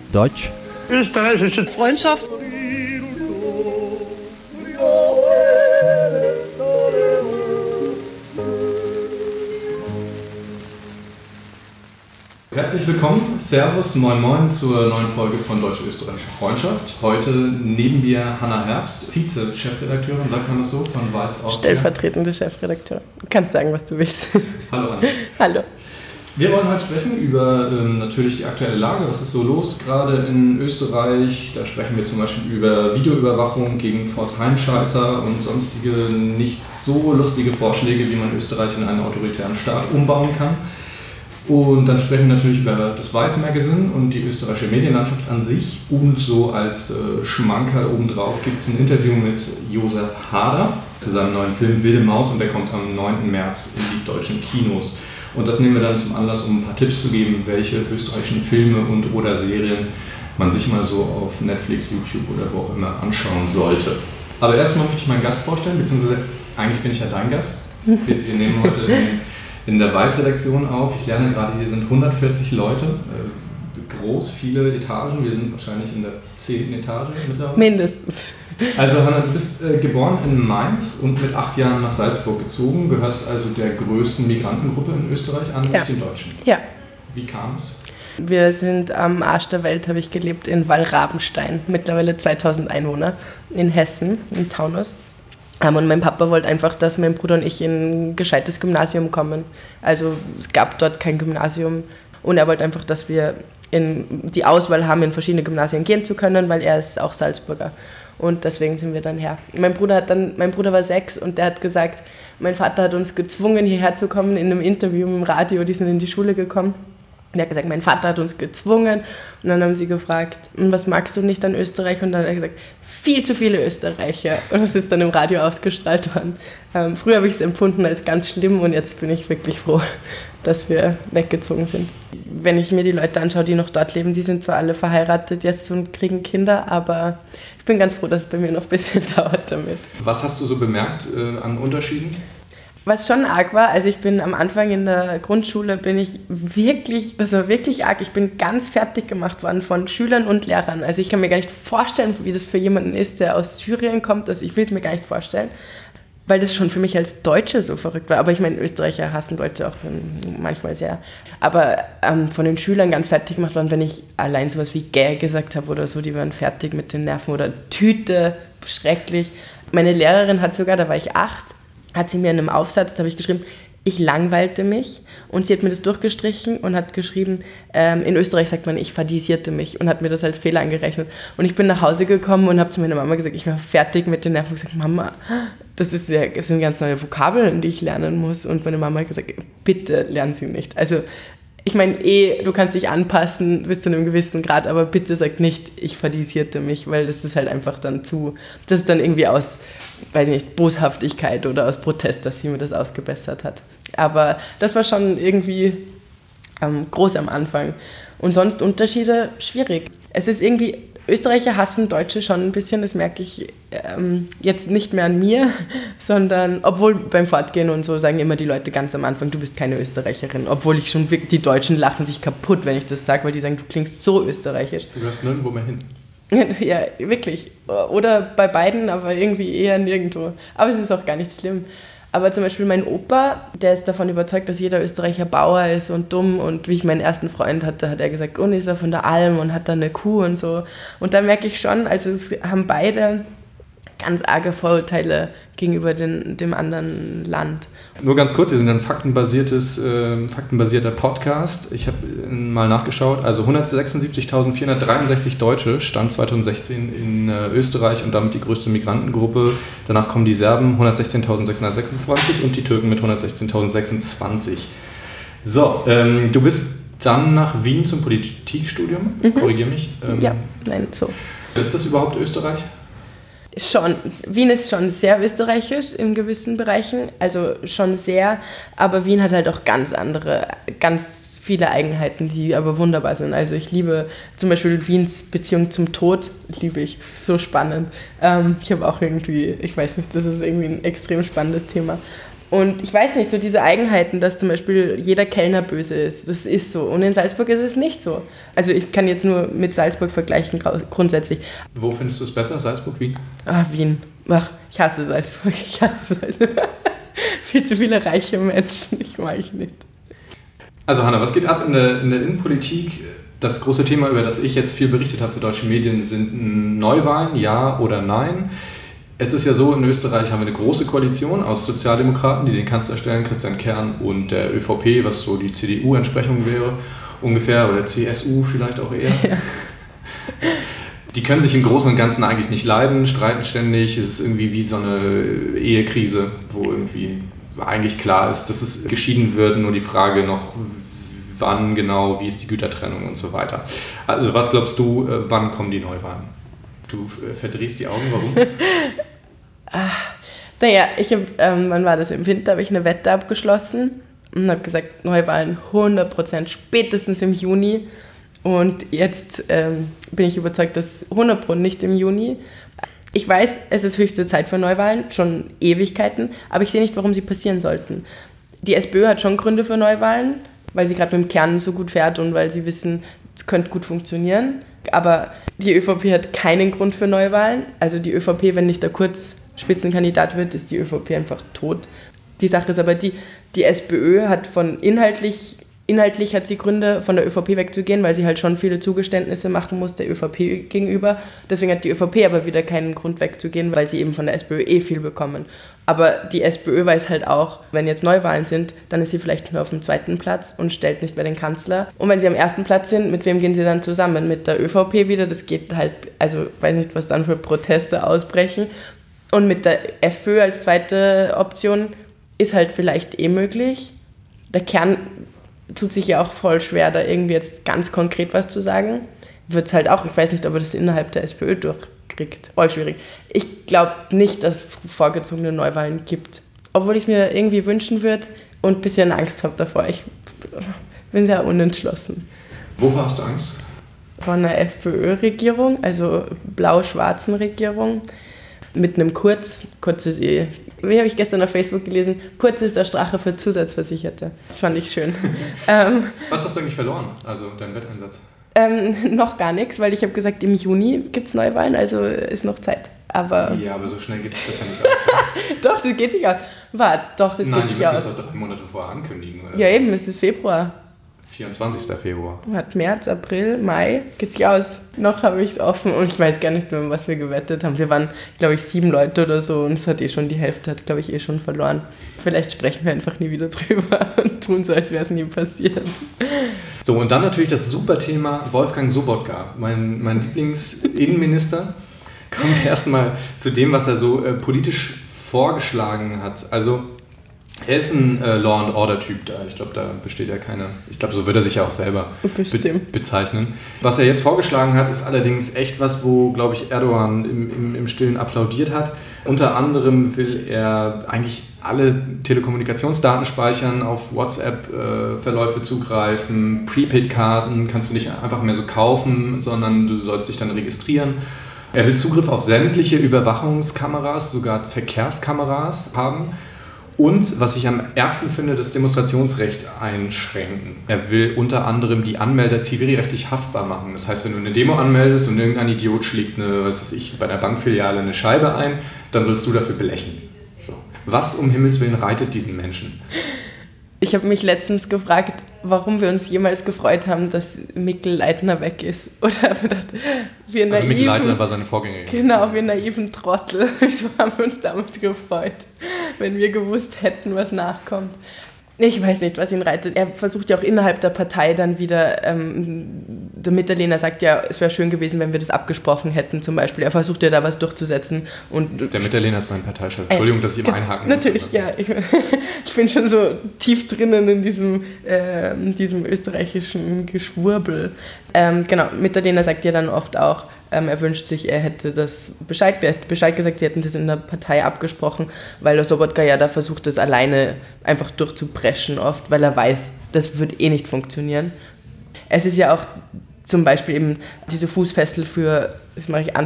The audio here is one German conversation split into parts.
Deutsch. Österreichische Freundschaft. Herzlich willkommen, Servus, moin moin zur neuen Folge von Deutsch-Österreichische Freundschaft. Heute neben mir Hannah Herbst, Vize-Chefredakteurin, sagt man das so, von Weiß Austria. Stellvertretende Chefredakteurin. Du kannst sagen, was du willst. Hallo Hannah. Hallo. Wir wollen heute sprechen über natürlich die aktuelle Lage, was ist so los gerade in Österreich. Da sprechen wir zum Beispiel über Videoüberwachung gegen Forst-Heimscheißer und sonstige nicht so lustige Vorschläge, wie man Österreich in einen autoritären Staat umbauen kann. Und dann sprechen wir natürlich über das Weiß Magazine und die österreichische Medienlandschaft an sich. Und so als Schmankerl obendrauf gibt es ein Interview mit Josef Hader zu seinem neuen Film Wilde Maus, und der kommt am 9. März in die deutschen Kinos. Und das nehmen wir dann zum Anlass, um ein paar Tipps zu geben, welche österreichischen Filme und oder Serien man sich mal so auf Netflix, YouTube oder wo auch immer anschauen sollte. Aber erstmal möchte ich meinen Gast vorstellen, beziehungsweise eigentlich bin ich ja dein Gast. Wir nehmen heute in der Weiß-Redaktion auf. Ich lerne gerade, hier sind 140 Leute, groß, viele Etagen. Wir sind wahrscheinlich in der 10. Etage mittlerweile. Mindestens. Also Hannah, du bist geboren in Mainz und mit 8 Jahren nach Salzburg gezogen, gehörst also der größten Migrantengruppe in Österreich an, nämlich den Deutschen. Ja. Wie kam es? Wir sind am Arsch der Welt, habe ich gelebt, in Wallrabenstein, mittlerweile 2000 Einwohner, in Hessen, in Taunus. Und mein Papa wollte einfach, dass mein Bruder und ich in ein gescheites Gymnasium kommen. Also es gab dort kein Gymnasium und er wollte einfach, dass wir die Auswahl haben, in verschiedene Gymnasien gehen zu können, weil er ist auch Salzburger. Und deswegen sind wir dann her. Mein Bruder war 6 und der hat gesagt, mein Vater hat uns gezwungen, hierher zu kommen, in einem Interview im Radio, die sind in die Schule gekommen. Der hat gesagt, mein Vater hat uns gezwungen. Und dann haben sie gefragt, was magst du nicht an Österreich? Und dann hat er gesagt, viel zu viele Österreicher. Und das ist dann im Radio ausgestrahlt worden. Früher habe ich es empfunden als ganz schlimm und jetzt bin ich wirklich froh, dass wir weggezogen sind. Wenn ich mir die Leute anschaue, die noch dort leben, die sind zwar alle verheiratet jetzt und kriegen Kinder, aber ich bin ganz froh, dass es bei mir noch ein bisschen dauert damit. Was hast du so bemerkt an Unterschieden? Was schon arg war, also ich bin am Anfang in der Grundschule, das war wirklich arg, ich bin ganz fertig gemacht worden von Schülern und Lehrern. Also ich kann mir gar nicht vorstellen, wie das für jemanden ist, der aus Syrien kommt, also ich will es mir gar nicht vorstellen, weil das schon für mich als Deutsche so verrückt war. Aber ich meine, Österreicher hassen Deutsche auch manchmal sehr. Aber von den Schülern ganz fertig gemacht worden, wenn ich allein sowas wie Gä gesagt habe oder so, die waren fertig mit den Nerven, oder Tüte, schrecklich. Meine Lehrerin hat sogar, da war ich 8, hat sie mir in einem Aufsatz, da habe ich geschrieben, ich langweilte mich, und sie hat mir das durchgestrichen und hat geschrieben, in Österreich sagt man, ich fadisierte mich, und hat mir das als Fehler angerechnet. Und ich bin nach Hause gekommen und habe zu meiner Mama gesagt, ich war fertig mit den Nerven, und gesagt, Mama, das sind ganz neue Vokabeln, die ich lernen muss. Und meine Mama hat gesagt, bitte lernen Sie nicht. Also ich meine, du kannst dich anpassen bis zu einem gewissen Grad, aber bitte sag nicht, ich fadisierte mich, weil das ist halt einfach dann das ist dann irgendwie aus, weiß ich nicht, Boshaftigkeit oder aus Protest, dass sie mir das ausgebessert hat. Aber das war schon irgendwie groß am Anfang. Und sonst Unterschiede, schwierig. Es ist irgendwie, Österreicher hassen Deutsche schon ein bisschen, das merke ich jetzt nicht mehr an mir, sondern, obwohl beim Fortgehen und so sagen immer die Leute ganz am Anfang, du bist keine Österreicherin, obwohl ich schon, die Deutschen lachen sich kaputt, wenn ich das sage, weil die sagen, du klingst so österreichisch. Du gehörst nirgendwo mehr hin. Ja, wirklich. Oder bei beiden, aber irgendwie eher nirgendwo. Aber es ist auch gar nicht schlimm. Aber zum Beispiel mein Opa, der ist davon überzeugt, dass jeder Österreicher Bauer ist und dumm. Und wie ich meinen ersten Freund hatte, hat er gesagt, ist er von der Alm und hat da eine Kuh und so. Und da merke ich schon, also es haben beide ganz arge Vorurteile gegenüber dem anderen Land. Nur ganz kurz, wir sind ein faktenbasierter Podcast. Ich habe mal nachgeschaut, also 176.463 Deutsche stand 2016 in Österreich und damit die größte Migrantengruppe. Danach kommen die Serben, 116.626, und die Türken mit 116.026. So, du bist dann nach Wien zum Politikstudium, korrigier mich. So. Ist das überhaupt Österreich? Schon. Wien ist schon sehr österreichisch in gewissen Bereichen, also schon sehr, aber Wien hat halt auch ganz viele Eigenheiten, die aber wunderbar sind. Also ich liebe zum Beispiel Wiens Beziehung zum Tod, liebe ich, so spannend. Ich habe auch irgendwie, ich weiß nicht, das ist irgendwie ein extrem spannendes Thema. Und ich weiß nicht, so diese Eigenheiten, dass zum Beispiel jeder Kellner böse ist, das ist so. Und in Salzburg ist es nicht so. Also ich kann jetzt nur mit Salzburg vergleichen, grundsätzlich. Wo findest du es besser, Salzburg, Wien? Wien. Ich hasse Salzburg. Viel zu viele reiche Menschen. Ich mag ich nicht. Also Hanna, was geht ab in der Innenpolitik? Das große Thema, über das ich jetzt viel berichtet habe für deutsche Medien, sind Neuwahlen, ja oder nein? Es ist ja so, in Österreich haben wir eine große Koalition aus Sozialdemokraten, die den Kanzler stellen, Christian Kern, und der ÖVP, was so die CDU-Entsprechung wäre, ungefähr, oder CSU vielleicht auch eher. Ja. Die können sich im Großen und Ganzen eigentlich nicht leiden, streiten ständig. Es ist irgendwie wie so eine Ehekrise, wo irgendwie eigentlich klar ist, dass es geschieden wird, nur die Frage noch, wann genau, wie ist die Gütertrennung und so weiter. Also was glaubst du, wann kommen die Neuwahlen? Du verdrehst die Augen, warum? Naja, wann war das? Im Winter habe ich eine Wette abgeschlossen und habe gesagt, Neuwahlen 100%, spätestens im Juni. Und jetzt bin ich überzeugt, dass 100% nicht im Juni. Ich weiß, es ist höchste Zeit für Neuwahlen, schon Ewigkeiten, aber ich sehe nicht, warum sie passieren sollten. Die SPÖ hat schon Gründe für Neuwahlen, weil sie gerade mit dem Kern so gut fährt und weil sie wissen, es könnte gut funktionieren. Aber die ÖVP hat keinen Grund für Neuwahlen. Also die ÖVP, wenn nicht der Kurz Spitzenkandidat wird, ist die ÖVP einfach tot. Die Sache ist aber die SPÖ hat inhaltlich hat sie Gründe, von der ÖVP wegzugehen, weil sie halt schon viele Zugeständnisse machen muss der ÖVP gegenüber. Deswegen hat die ÖVP aber wieder keinen Grund wegzugehen, weil sie eben von der SPÖ viel bekommen. Aber die SPÖ weiß halt auch, wenn jetzt Neuwahlen sind, dann ist sie vielleicht nur auf dem 2. Platz und stellt nicht mehr den Kanzler. Und wenn sie am 1. Platz sind, mit wem gehen sie dann zusammen? Mit der ÖVP wieder? Das geht halt, also weiß nicht, was dann für Proteste ausbrechen. Und mit der FPÖ als zweite Option ist halt vielleicht möglich. Der Kern tut sich ja auch voll schwer, da irgendwie jetzt ganz konkret was zu sagen. Wird es halt auch, ich weiß nicht, ob er das innerhalb der SPÖ durchkriegt. Voll schwierig. Ich glaube nicht, dass es vorgezogene Neuwahlen gibt. Obwohl ich mir irgendwie wünschen würde und ein bisschen Angst habe davor. Ich bin sehr unentschlossen. Wovor hast du Angst? Von einer FPÖ-Regierung, also blau-schwarzen Regierung, mit einem Kurz ist wie habe ich gestern auf Facebook gelesen, Kurz ist der Strache für Zusatzversicherte. Das fand ich schön. Was hast du eigentlich verloren, also dein Wetteinsatz? Noch gar nichts, weil ich habe gesagt, im Juni gibt es Neuwahlen, also ist noch Zeit. Aber so schnell geht sich das ja nicht aus. Doch, das geht sich aus. Geht sich aus. Nein, die müssen das doch 3 Monate vorher ankündigen, oder? Ja eben, es ist Februar. 24. Februar. Hat März, April, Mai, geht sich aus. Noch habe ich es offen und ich weiß gar nicht mehr, was wir gewettet haben. Wir waren, glaube ich, 7 Leute oder so und es hat schon die Hälfte, glaube ich, schon verloren. Vielleicht sprechen wir einfach nie wieder drüber und tun so, als wäre es nie passiert. So, und dann natürlich das super Thema Wolfgang Sobotka, mein Lieblingsinnenminister. Kommen wir erstmal zu dem, was er so politisch vorgeschlagen hat. Also er ist ein Law-and-Order-Typ da. Ich glaube, da besteht ja keine... Ich glaube, so wird er sich ja auch selber bezeichnen. Was er jetzt vorgeschlagen hat, ist allerdings echt was, wo, glaube ich, Erdogan im Stillen applaudiert hat. Unter anderem will er eigentlich alle Telekommunikationsdaten speichern, auf WhatsApp-Verläufe zugreifen, Prepaid-Karten kannst du nicht einfach mehr so kaufen, sondern du sollst dich dann registrieren. Er will Zugriff auf sämtliche Überwachungskameras, sogar Verkehrskameras haben. Und, was ich am ärgsten finde, das Demonstrationsrecht einschränken. Er will unter anderem die Anmelder zivilrechtlich haftbar machen. Das heißt, wenn du eine Demo anmeldest und irgendein Idiot schlägt bei einer Bankfiliale eine Scheibe ein, dann sollst du dafür blechen. So. Was um Himmels Willen reitet diesen Menschen? Ich habe mich letztens gefragt, warum wir uns jemals gefreut haben, dass Mikl Leitner weg ist. Oder gedacht, wir naiven... Also Mikl Leitner war seine Vorgängerin. Genau, wir naiven Trottel. Wieso haben wir uns damals gefreut, wenn wir gewusst hätten, was nachkommt? Ich weiß nicht, was ihn reitet. Er versucht ja auch innerhalb der Partei dann wieder, der Mitterlehner sagt ja, es wäre schön gewesen, wenn wir das abgesprochen hätten zum Beispiel. Er versucht ja da was durchzusetzen. Und der Mitterlehner ist sein Parteichef. Entschuldigung, dass ich immer einhaken muss. Natürlich, ja. Ich bin schon so tief drinnen in diesem österreichischen Geschwurbel. Genau, Mitterlehner sagt ja dann oft auch, er wünscht sich, er hätte das Bescheid gesagt, sie hätten das in der Partei abgesprochen, weil der Sobotka ja da versucht, das alleine einfach durchzupreschen oft, weil er weiß, das wird nicht funktionieren. Es ist ja auch zum Beispiel eben diese Fußfessel für, das mache ich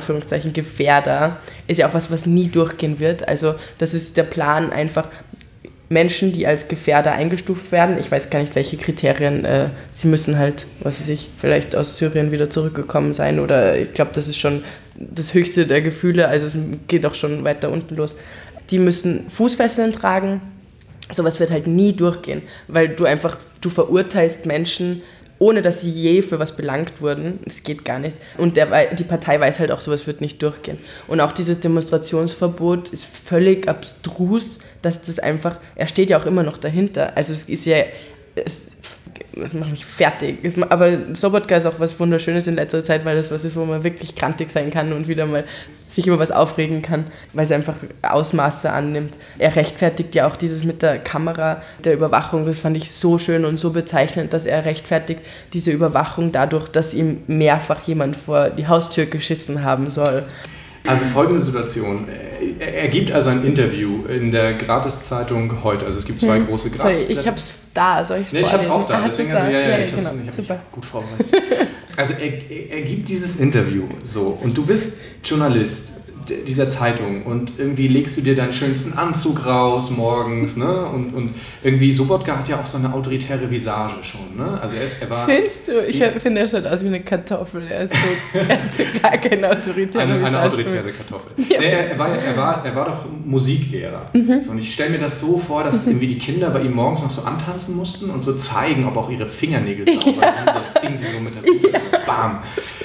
Menschen, die als Gefährder eingestuft werden. Ich weiß gar nicht, welche Kriterien. Sie müssen halt, was weiß ich, vielleicht aus Syrien wieder zurückgekommen sein oder ich glaube, das ist schon das höchste der Gefühle, also es geht auch schon weiter unten los. Die müssen Fußfesseln tragen. Sowas wird halt nie durchgehen, weil du verurteilst Menschen, ohne dass sie je für was belangt wurden. Es geht gar nicht. Und die Partei weiß halt auch, sowas wird nicht durchgehen. Und auch dieses Demonstrationsverbot ist völlig abstrus, dass das einfach, er steht ja auch immer noch dahinter. Also es ist ja, das macht mich fertig. Aber Sobotka ist auch was Wunderschönes in letzter Zeit, weil das was ist, wo man wirklich krantig sein kann und wieder mal sich über was aufregen kann, weil es einfach Ausmaße annimmt. Er rechtfertigt ja auch dieses mit der Kamera, der Überwachung. Das fand ich so schön und so bezeichnend, dass er rechtfertigt diese Überwachung dadurch, dass ihm mehrfach jemand vor die Haustür geschissen haben soll. Also folgende Situation. Er gibt also ein Interview in der Gratiszeitung heute. Also es gibt zwei große Gratis. Ich hab's da, soll ich es vorlesen? Ich hab's auch da. Deswegen da? Ich habe mich gut vorbereitet. Also er gibt dieses Interview so und du bist Journalist dieser Zeitung und irgendwie legst du dir deinen schönsten Anzug raus morgens, ne? Und irgendwie Sobotka hat ja auch so eine autoritäre Visage schon, ne? Also er war... Findest du? Ich finde, er schaut aus wie eine Kartoffel. Er hat gar keine autoritäre Visage. Eine autoritäre Kartoffel. Ja. Nee, er war doch Musiklehrer. So, und ich stelle mir das so vor, dass irgendwie die Kinder bei ihm morgens noch so antanzen mussten und so zeigen, ob auch ihre Fingernägel sauber sind. So kriegen sie so mit der Rute, so bam.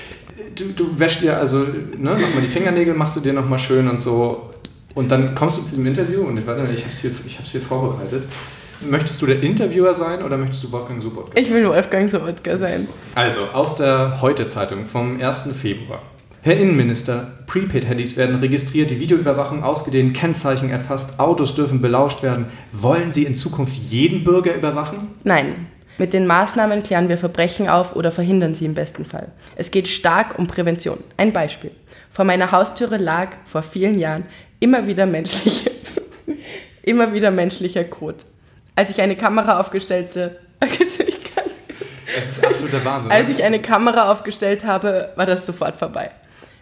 Du wäschst dir also, ne, nochmal die Fingernägel, machst du dir nochmal schön und so. Und dann kommst du zu diesem Interview und ich hab's hier vorbereitet. Möchtest du der Interviewer sein oder möchtest du Wolfgang Sobotka? Ich will Wolfgang Sobotka sein. Also, aus der Heute-Zeitung vom 1. Februar. Herr Innenminister, Prepaid-Handys werden registriert, die Videoüberwachung ausgedehnt, Kennzeichen erfasst, Autos dürfen belauscht werden. Wollen Sie in Zukunft jeden Bürger überwachen? Nein. Mit den Maßnahmen klären wir Verbrechen auf oder verhindern sie im besten Fall. Es geht stark um Prävention. Ein Beispiel. Vor meiner Haustüre lag vor vielen Jahren immer wieder menschlicher Kot. Als ich eine Kamera aufgestellte... Das ist absoluter Wahnsinn. Als ich eine Kamera aufgestellt habe, war das sofort vorbei.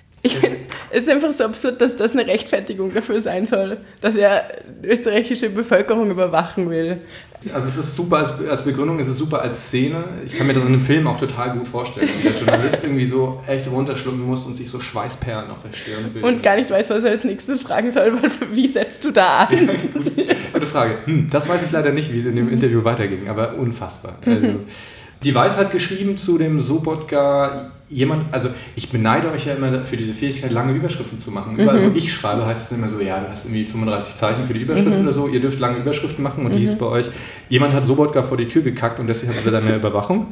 Es ist einfach so absurd, dass das eine Rechtfertigung dafür sein soll, dass er die österreichische Bevölkerung überwachen will. Also es ist super als Begründung, es ist super als Szene. Ich kann mir das in einem Film auch total gut vorstellen. Wie der Journalist irgendwie so echt runterschlucken muss und sich so Schweißperlen auf der Stirn bildet. Und gar nicht weiß, was er als nächstes fragen soll, weil wie setzt du da an? Ja, gute Frage. Das weiß ich leider nicht, wie es in dem Interview weiterging, aber unfassbar. Also, die Weiß hat geschrieben zu dem Sobotka, also ich beneide euch ja immer für diese Fähigkeit, lange Überschriften zu machen. Überall, wo ich schreibe, heißt es immer so, ja, du hast irgendwie 35 Zeichen für die Überschrift oder so, ihr dürft lange Überschriften machen und die hieß bei euch, jemand hat Sobotka vor die Tür gekackt und deswegen will er mehr Überwachung.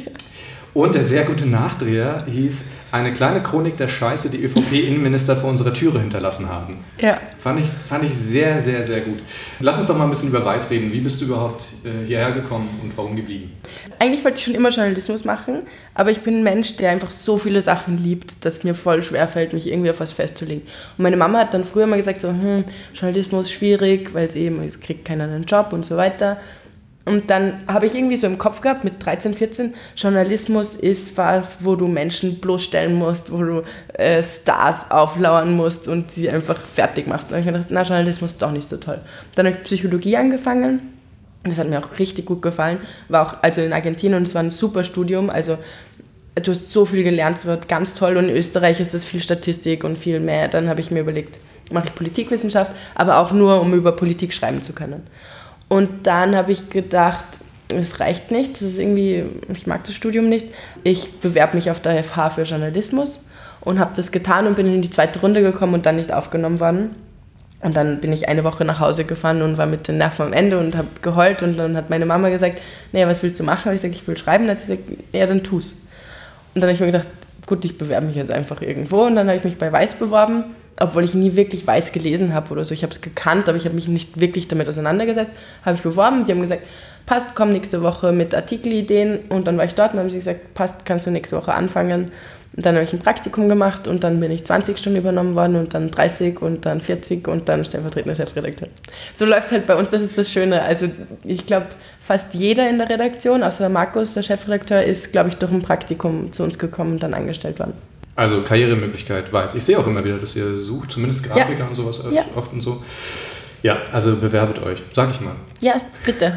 Und der sehr gute Nachdreher hieß, eine kleine Chronik der Scheiße, die ÖVP-Innenminister vor unserer Türe hinterlassen haben. Ja. Fand ich sehr, sehr, sehr gut. Lass uns doch mal ein bisschen über Weiß reden. Wie bist du überhaupt hierher gekommen und warum geblieben? Eigentlich wollte ich schon immer Journalismus machen, aber ich bin ein Mensch, der einfach so viele Sachen liebt, dass es mir voll schwerfällt, mich irgendwie auf was festzulegen. Und meine Mama hat dann früher mal gesagt, so, Journalismus schwierig, weil es kriegt keiner einen Job und so weiter. Und dann habe ich irgendwie so im Kopf gehabt, mit 13, 14, Journalismus ist was, wo du Menschen bloßstellen musst, wo du Stars auflauern musst und sie einfach fertig machst. Und dann habe ich gedacht, Journalismus ist doch nicht so toll. Dann habe ich Psychologie angefangen. Das hat mir auch richtig gut gefallen. War auch also in Argentinien und es war ein super Studium. Also du hast so viel gelernt, es wird ganz toll. Und in Österreich ist das viel Statistik und viel mehr. Dann habe ich mir überlegt, mache ich Politikwissenschaft, aber auch nur, um über Politik schreiben zu können. Und dann habe ich gedacht, es reicht nicht, das ist irgendwie, ich mag das Studium nicht. Ich bewerbe mich auf der FH für Journalismus und habe das getan und bin in die zweite Runde gekommen und dann nicht aufgenommen worden. Und dann bin ich eine Woche nach Hause gefahren und war mit den Nerven am Ende und habe geheult. Und dann hat meine Mama gesagt, naja, was willst du machen? Habe ich gesagt, ich will schreiben. Dann hat sie gesagt, ja, dann tu's. Und dann habe ich mir gedacht, gut, ich bewerbe mich jetzt einfach irgendwo. Und dann habe ich mich bei Weiß beworben, obwohl ich nie wirklich Weiß gelesen habe oder so. Ich habe es gekannt, aber ich habe mich nicht wirklich damit auseinandergesetzt. Habe ich beworben, die haben gesagt, passt, komm nächste Woche mit Artikelideen. Und dann war ich dort und haben sie gesagt, passt, kannst du nächste Woche anfangen. Und dann habe ich ein Praktikum gemacht und dann bin ich 20 Stunden übernommen worden und dann 30 und dann 40 und dann stellvertretender Chefredakteur. So läuft halt bei uns, das ist das Schöne. Also ich glaube, fast jeder in der Redaktion, außer Markus, der Chefredakteur, ist, glaube ich, durch ein Praktikum zu uns gekommen und dann angestellt worden. Also Karrieremöglichkeit Weiß. Ich sehe auch immer wieder, dass ihr sucht, zumindest Grafiker und sowas oft und so. Ja, also bewerbet euch, sag ich mal. Ja, bitte.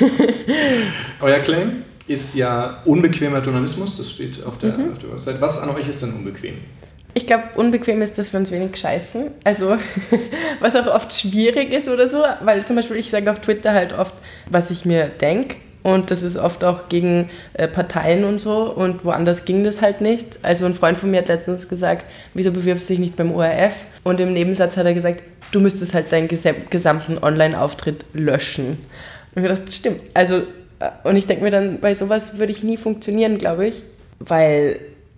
Euer Claim ist ja unbequemer Journalismus, das steht auf der Website. Was an euch ist denn unbequem? Ich glaube, unbequem ist, dass wir uns wenig scheißen. Also, was auch oft schwierig ist oder so, weil zum Beispiel ich sage auf Twitter halt oft, was ich mir denke. Und das ist oft auch gegen Parteien und so. Und woanders ging das halt nicht. Also ein Freund von mir hat letztens gesagt, wieso bewirbst du dich nicht beim ORF? Und im Nebensatz hat er gesagt, du müsstest halt deinen gesamten Online-Auftritt löschen. Und ich dachte, das stimmt. Also, und ich denke mir dann, bei sowas würde ich nie funktionieren, glaube ich. Weil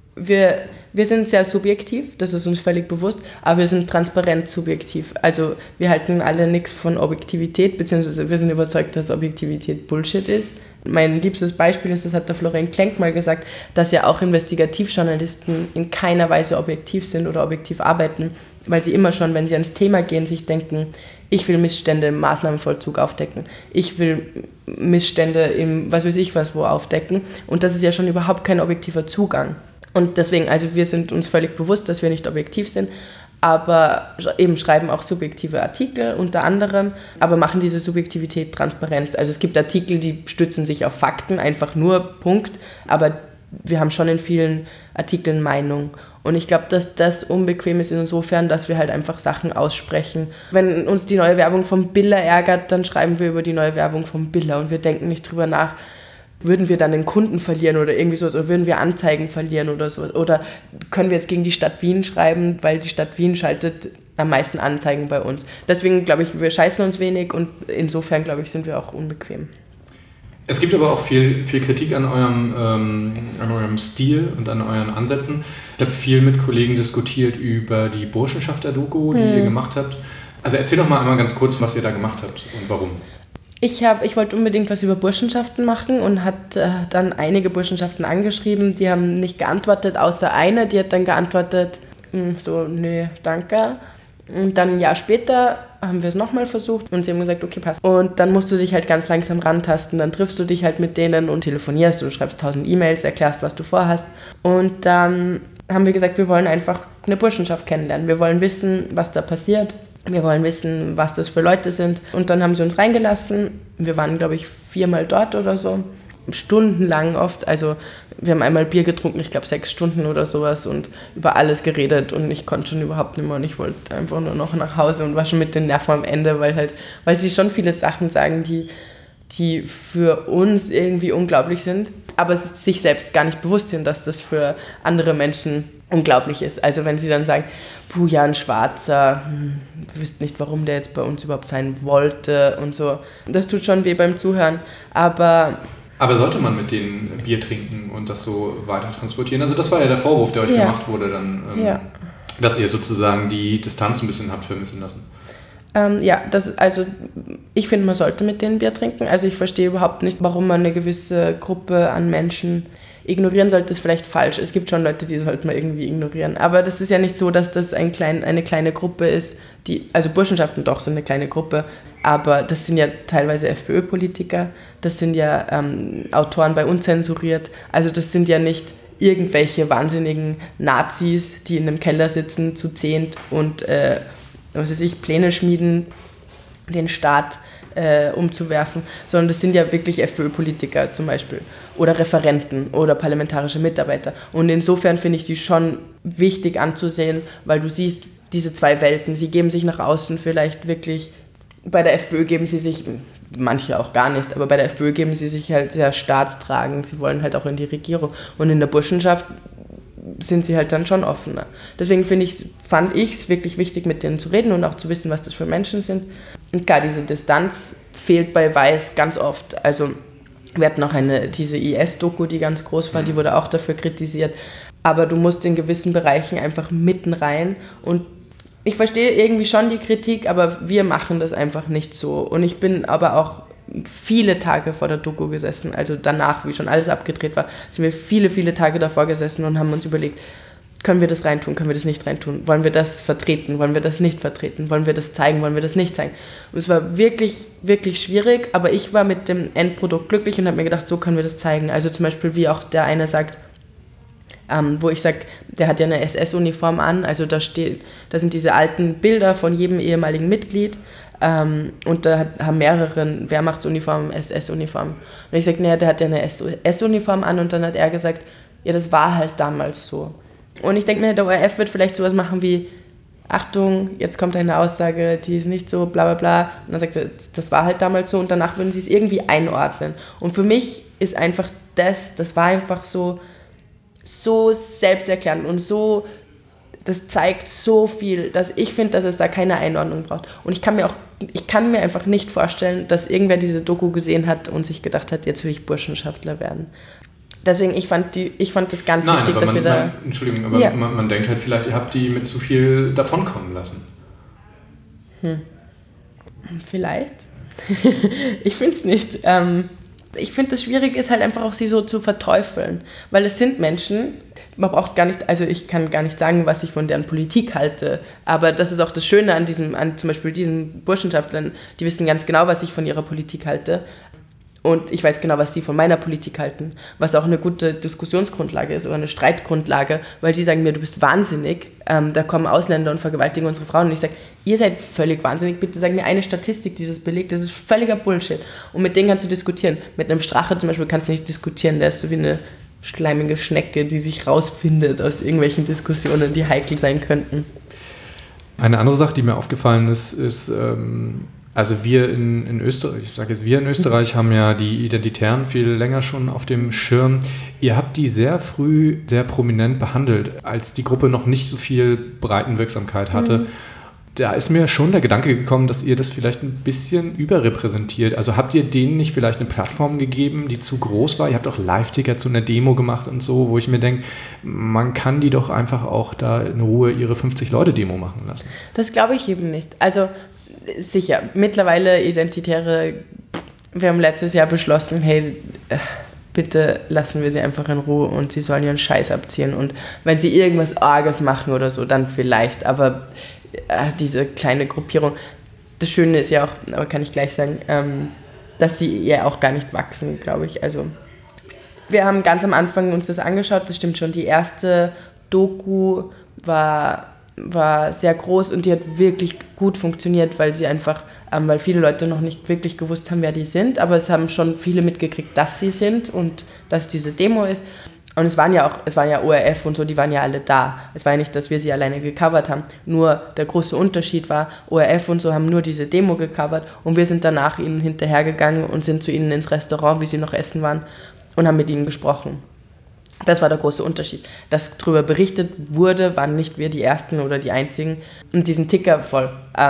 wir sind sehr subjektiv, das ist uns völlig bewusst, aber wir sind transparent subjektiv. Also wir halten alle nichts von Objektivität, beziehungsweise wir sind überzeugt, dass Objektivität Bullshit ist. Mein liebstes Beispiel ist, das hat der Florian Klenk mal gesagt, dass ja auch Investigativjournalisten in keiner Weise objektiv sind oder objektiv arbeiten, weil sie immer schon, wenn sie ans Thema gehen, sich denken, ich will Missstände im Maßnahmenvollzug aufdecken, ich will Missstände im was weiß ich was wo aufdecken, und das ist ja schon überhaupt kein objektiver Zugang. Und deswegen, also wir sind uns völlig bewusst, dass wir nicht objektiv sind, aber eben schreiben auch subjektive Artikel unter anderem, aber machen diese Subjektivität transparent. Also es gibt Artikel, die stützen sich auf Fakten, einfach nur Punkt, aber wir haben schon in vielen Artikeln Meinung. Und ich glaube, dass das unbequem ist insofern, dass wir halt einfach Sachen aussprechen. Wenn uns die neue Werbung vom Billa ärgert, dann schreiben wir über die neue Werbung vom Billa und wir denken nicht drüber nach, würden wir dann den Kunden verlieren oder irgendwie so, oder würden wir Anzeigen verlieren oder so, oder können wir jetzt gegen die Stadt Wien schreiben, weil die Stadt Wien schaltet am meisten Anzeigen bei uns. Deswegen glaube ich, wir scheißen uns wenig und insofern glaube ich, sind wir auch unbequem. Es gibt aber auch viel Kritik an eurem Stil und an euren Ansätzen. Ich habe viel mit Kollegen diskutiert über die Burschenschafter-Doku, die ihr gemacht habt. Also erzähl doch mal einmal ganz kurz, was ihr da gemacht habt und warum. Ich wollte unbedingt was über Burschenschaften machen und hat dann einige Burschenschaften angeschrieben, die haben nicht geantwortet, außer eine, die hat dann geantwortet, so, nö, danke. Und dann ein Jahr später haben wir es nochmal versucht und sie haben gesagt, okay, passt. Und dann musst du dich halt ganz langsam rantasten, dann triffst du dich halt mit denen und telefonierst, du schreibst 1000 E-Mails, erklärst, was du vorhast. Und dann haben wir gesagt, wir wollen einfach eine Burschenschaft kennenlernen, wir wollen wissen, was da passiert. Wir wollen wissen, was das für Leute sind. Und dann haben sie uns reingelassen. Wir waren, glaube ich, 4-mal dort oder so. Stundenlang oft. Also wir haben einmal Bier getrunken, ich glaube 6 Stunden oder sowas und über alles geredet. Und ich konnte schon überhaupt nicht mehr. Und ich wollte einfach nur noch nach Hause und war schon mit den Nerven am Ende, weil sie schon viele Sachen sagen, die für uns irgendwie unglaublich sind. Aber sich selbst gar nicht bewusst sind, dass das für andere Menschen unglaublich ist. Also wenn sie dann sagen, ja, ein Schwarzer, du wüsst nicht, warum der jetzt bei uns überhaupt sein wollte und so. Das tut schon weh beim Zuhören, aber sollte man mit denen Bier trinken und das so weiter transportieren? Also das war ja der Vorwurf, der euch gemacht wurde, dann, dass ihr sozusagen die Distanz ein bisschen habt vermissen lassen. Ich finde, man sollte mit denen Bier trinken. Also ich verstehe überhaupt nicht, warum man eine gewisse Gruppe an Menschen ignorieren sollte, ist vielleicht falsch. Es gibt schon Leute, die sollte man irgendwie ignorieren. Aber das ist ja nicht so, dass das eine kleine Gruppe ist, also Burschenschaften doch sind eine kleine Gruppe, aber das sind ja teilweise FPÖ-Politiker, das sind ja Autoren bei Unzensuriert, also das sind ja nicht irgendwelche wahnsinnigen Nazis, die in einem Keller sitzen zu 10 und Pläne schmieden, den Staat umzuwerfen, sondern das sind ja wirklich FPÖ-Politiker zum Beispiel oder Referenten oder parlamentarische Mitarbeiter. Und insofern finde ich sie schon wichtig anzusehen, weil du siehst, diese zwei Welten, sie geben sich nach außen vielleicht wirklich, bei der FPÖ geben sie sich, manche auch gar nicht, aber bei der FPÖ geben sie sich halt sehr staatstragend, sie wollen halt auch in die Regierung. Und in der Burschenschaft sind sie halt dann schon offener. Deswegen fand ich es wirklich wichtig, mit denen zu reden und auch zu wissen, was das für Menschen sind. Und klar, diese Distanz fehlt bei Weiß ganz oft. Also wir hatten auch diese IS-Doku, die ganz groß war, die wurde auch dafür kritisiert. Aber du musst in gewissen Bereichen einfach mitten rein. Und ich verstehe irgendwie schon die Kritik, aber wir machen das einfach nicht so. Und ich bin aber auch viele Tage vor der Doku gesessen, also danach, wie schon alles abgedreht war, sind wir viele, viele Tage davor gesessen und haben uns überlegt, können wir das reintun, können wir das nicht reintun, wollen wir das vertreten, wollen wir das nicht vertreten, wollen wir das zeigen, wollen wir das nicht zeigen. Und es war wirklich, wirklich schwierig, aber ich war mit dem Endprodukt glücklich und habe mir gedacht, so können wir das zeigen. Also zum Beispiel, wie auch der eine sagt, wo ich sage, der hat ja eine SS-Uniform an, also da sind diese alten Bilder von jedem ehemaligen Mitglied, Und da haben mehrere Wehrmachtsuniformen, SS-Uniformen. Und ich sagte, naja, der hat ja eine SS-Uniform an und dann hat er gesagt, ja, das war halt damals so. Und ich denke mir, der ORF wird vielleicht sowas machen wie, Achtung, jetzt kommt eine Aussage, die ist nicht so, bla bla bla. Und dann sagt er, das war halt damals so und danach würden sie es irgendwie einordnen. Und für mich ist einfach das war einfach so selbsterklärend und so, das zeigt so viel, dass ich finde, dass es da keine Einordnung braucht. Und ich kann mir einfach nicht vorstellen, dass irgendwer diese Doku gesehen hat und sich gedacht hat, jetzt will ich Burschenschaftler werden. Deswegen, ich fand das ganz wichtig, dass wir da... Entschuldigung, aber man denkt halt vielleicht, ihr habt die mit zu viel davonkommen lassen. Vielleicht. Ich finde es nicht. Ich finde, das Schwierige ist halt einfach auch, sie so zu verteufeln. Weil es sind Menschen, man braucht gar nicht, also ich kann gar nicht sagen, was ich von deren Politik halte, aber das ist auch das Schöne an zum Beispiel diesen Burschenschaftlern, die wissen ganz genau, was ich von ihrer Politik halte. Und ich weiß genau, was sie von meiner Politik halten, was auch eine gute Diskussionsgrundlage ist oder eine Streitgrundlage, weil sie sagen mir, du bist wahnsinnig, da kommen Ausländer und vergewaltigen unsere Frauen. Und ich sage, ihr seid völlig wahnsinnig, bitte sag mir eine Statistik, die das belegt, das ist völliger Bullshit. Und mit denen kannst du diskutieren. Mit einem Strache zum Beispiel kannst du nicht diskutieren, der ist so wie eine schleimige Schnecke, die sich rausfindet aus irgendwelchen Diskussionen, die heikel sein könnten. Eine andere Sache, die mir aufgefallen ist, also wir in Österreich, ich sage jetzt wir in Österreich, haben ja die Identitären viel länger schon auf dem Schirm. Ihr habt die sehr früh sehr prominent behandelt, als die Gruppe noch nicht so viel Breitenwirksamkeit hatte. Da ist mir schon der Gedanke gekommen, dass ihr das vielleicht ein bisschen überrepräsentiert. Also habt ihr denen nicht vielleicht eine Plattform gegeben, die zu groß war? Ihr habt auch Live-Ticker zu einer Demo gemacht und so, wo ich mir denke, man kann die doch einfach auch da in Ruhe ihre 50-Leute-Demo machen lassen. Das glaube ich eben nicht. Also sicher, mittlerweile Identitäre, wir haben letztes Jahr beschlossen, hey, bitte lassen wir sie einfach in Ruhe und sie sollen ihren Scheiß abziehen. Und wenn sie irgendwas Arges machen oder so, dann vielleicht, aber diese kleine Gruppierung, das Schöne ist ja auch, aber kann ich gleich sagen, dass sie ja auch gar nicht wachsen, glaube ich. Also wir haben ganz am Anfang uns das angeschaut, das stimmt schon, die erste Doku war sehr groß und die hat wirklich gut funktioniert, weil sie einfach, weil viele Leute noch nicht wirklich gewusst haben, wer die sind, aber es haben schon viele mitgekriegt, dass sie sind und dass diese Demo ist. Und es war ja ORF und so, die waren ja alle da. Es war ja nicht, dass wir sie alleine gecovert haben. Nur der große Unterschied war, ORF und so haben nur diese Demo gecovert und wir sind danach ihnen hinterhergegangen und sind zu ihnen ins Restaurant, wie sie noch essen waren, und haben mit ihnen gesprochen. Das war der große Unterschied. Dass darüber berichtet wurde, waren nicht wir die Ersten oder die Einzigen. Und diesen Ticker voll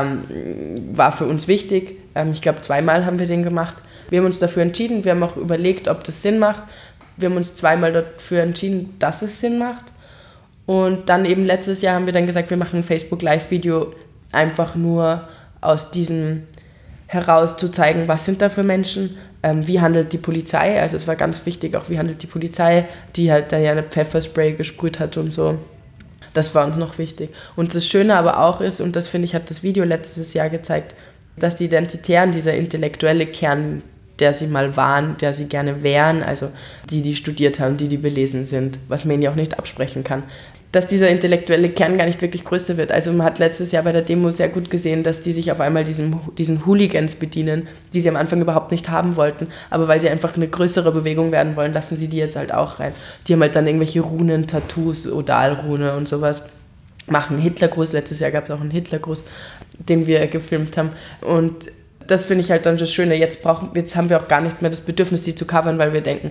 war für uns wichtig. Ich glaube, 2-mal haben wir den gemacht. Wir haben uns dafür entschieden, wir haben auch überlegt, ob das Sinn macht. Wir haben uns 2-mal dafür entschieden, dass es Sinn macht. Und dann eben letztes Jahr haben wir dann gesagt, wir machen ein Facebook-Live-Video einfach nur aus diesem heraus zu zeigen, was sind da für Menschen, wie handelt die Polizei, also es war ganz wichtig auch, wie handelt die Polizei, die halt da ja eine Pfefferspray gesprüht hat und so. Das war uns noch wichtig. Und das Schöne aber auch ist, und das finde ich, hat das Video letztes Jahr gezeigt, dass die Identitären, dieser intellektuelle Kern, der sie mal waren, der sie gerne wären, also die studiert haben, die belesen sind, was man ihnen ja auch nicht absprechen kann, dass dieser intellektuelle Kern gar nicht wirklich größer wird. Also man hat letztes Jahr bei der Demo sehr gut gesehen, dass die sich auf einmal diesen Hooligans bedienen, die sie am Anfang überhaupt nicht haben wollten, aber weil sie einfach eine größere Bewegung werden wollen, lassen sie die jetzt halt auch rein. Die haben halt dann irgendwelche Runen, Tattoos, Odalrune und sowas, machen Hitlergruß. Letztes Jahr gab es auch einen Hitlergruß, den wir gefilmt haben, und das finde ich halt dann das Schöne. Jetzt haben wir auch gar nicht mehr das Bedürfnis, sie zu covern, weil wir denken,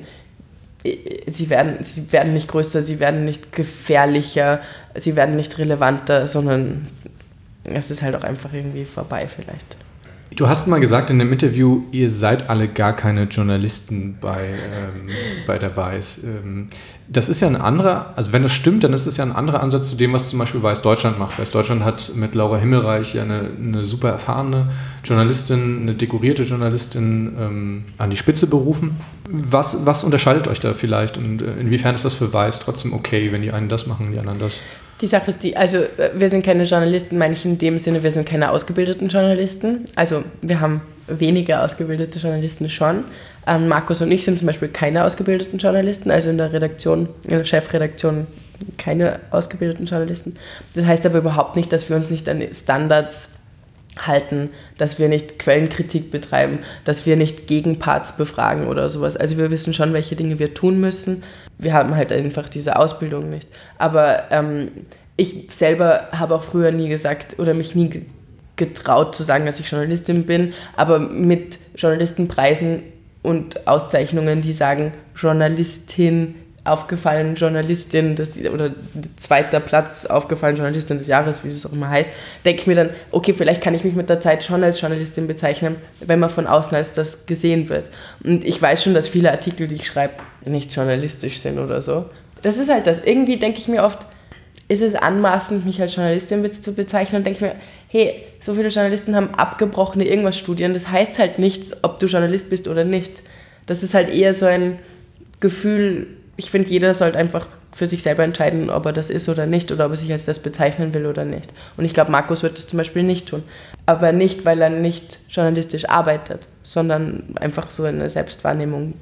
sie werden nicht größer, sie werden nicht gefährlicher, sie werden nicht relevanter, sondern es ist halt auch einfach irgendwie vorbei vielleicht. Du hast mal gesagt in einem Interview, ihr seid alle gar keine Journalisten bei der Weiß. Das ist ja ein anderer, also wenn das stimmt, dann ist es ja ein anderer Ansatz zu dem, was zum Beispiel Weiß Deutschland macht. Weiß Deutschland hat mit Laura Himmelreich ja eine super erfahrene Journalistin, eine dekorierte Journalistin an die Spitze berufen. Was unterscheidet euch da vielleicht und inwiefern ist das für Weiß trotzdem okay, wenn die einen das machen, die anderen das? Die Sache ist wir sind keine Journalisten, meine ich in dem Sinne, wir sind keine ausgebildeten Journalisten. Also wir haben wenige ausgebildete Journalisten schon. Markus und ich sind zum Beispiel keine ausgebildeten Journalisten, also in der Chefredaktion keine ausgebildeten Journalisten. Das heißt aber überhaupt nicht, dass wir uns nicht an Standards halten, dass wir nicht Quellenkritik betreiben, dass wir nicht Gegenparts befragen oder sowas. Also wir wissen schon, welche Dinge wir tun müssen. Wir haben halt einfach diese Ausbildung nicht. Aber ich selber habe auch früher nie gesagt oder mich nie getraut zu sagen, dass ich Journalistin bin, aber mit Journalistenpreisen und Auszeichnungen, die sagen Journalistin, aufgefallen Journalistin oder zweiter Platz aufgefallen Journalistin des Jahres, wie es auch immer heißt, denke ich mir dann, okay, vielleicht kann ich mich mit der Zeit schon als Journalistin bezeichnen, wenn man von außen als das gesehen wird. Und ich weiß schon, dass viele Artikel, die ich schreibe, nicht journalistisch sind oder so. Das ist halt das. Irgendwie denke ich mir oft, ist es anmaßend, mich als Journalistin zu bezeichnen, und denke ich mir, hey, so viele Journalisten haben abgebrochene Irgendwas-Studien, das heißt halt nichts, ob du Journalist bist oder nicht. Das ist halt eher so ein Gefühl, ich finde, jeder sollte einfach für sich selber entscheiden, ob er das ist oder nicht oder ob er sich als das bezeichnen will oder nicht. Und ich glaube, Markus wird das zum Beispiel nicht tun. Aber nicht, weil er nicht journalistisch arbeitet, sondern einfach so eine Selbstwahrnehmung.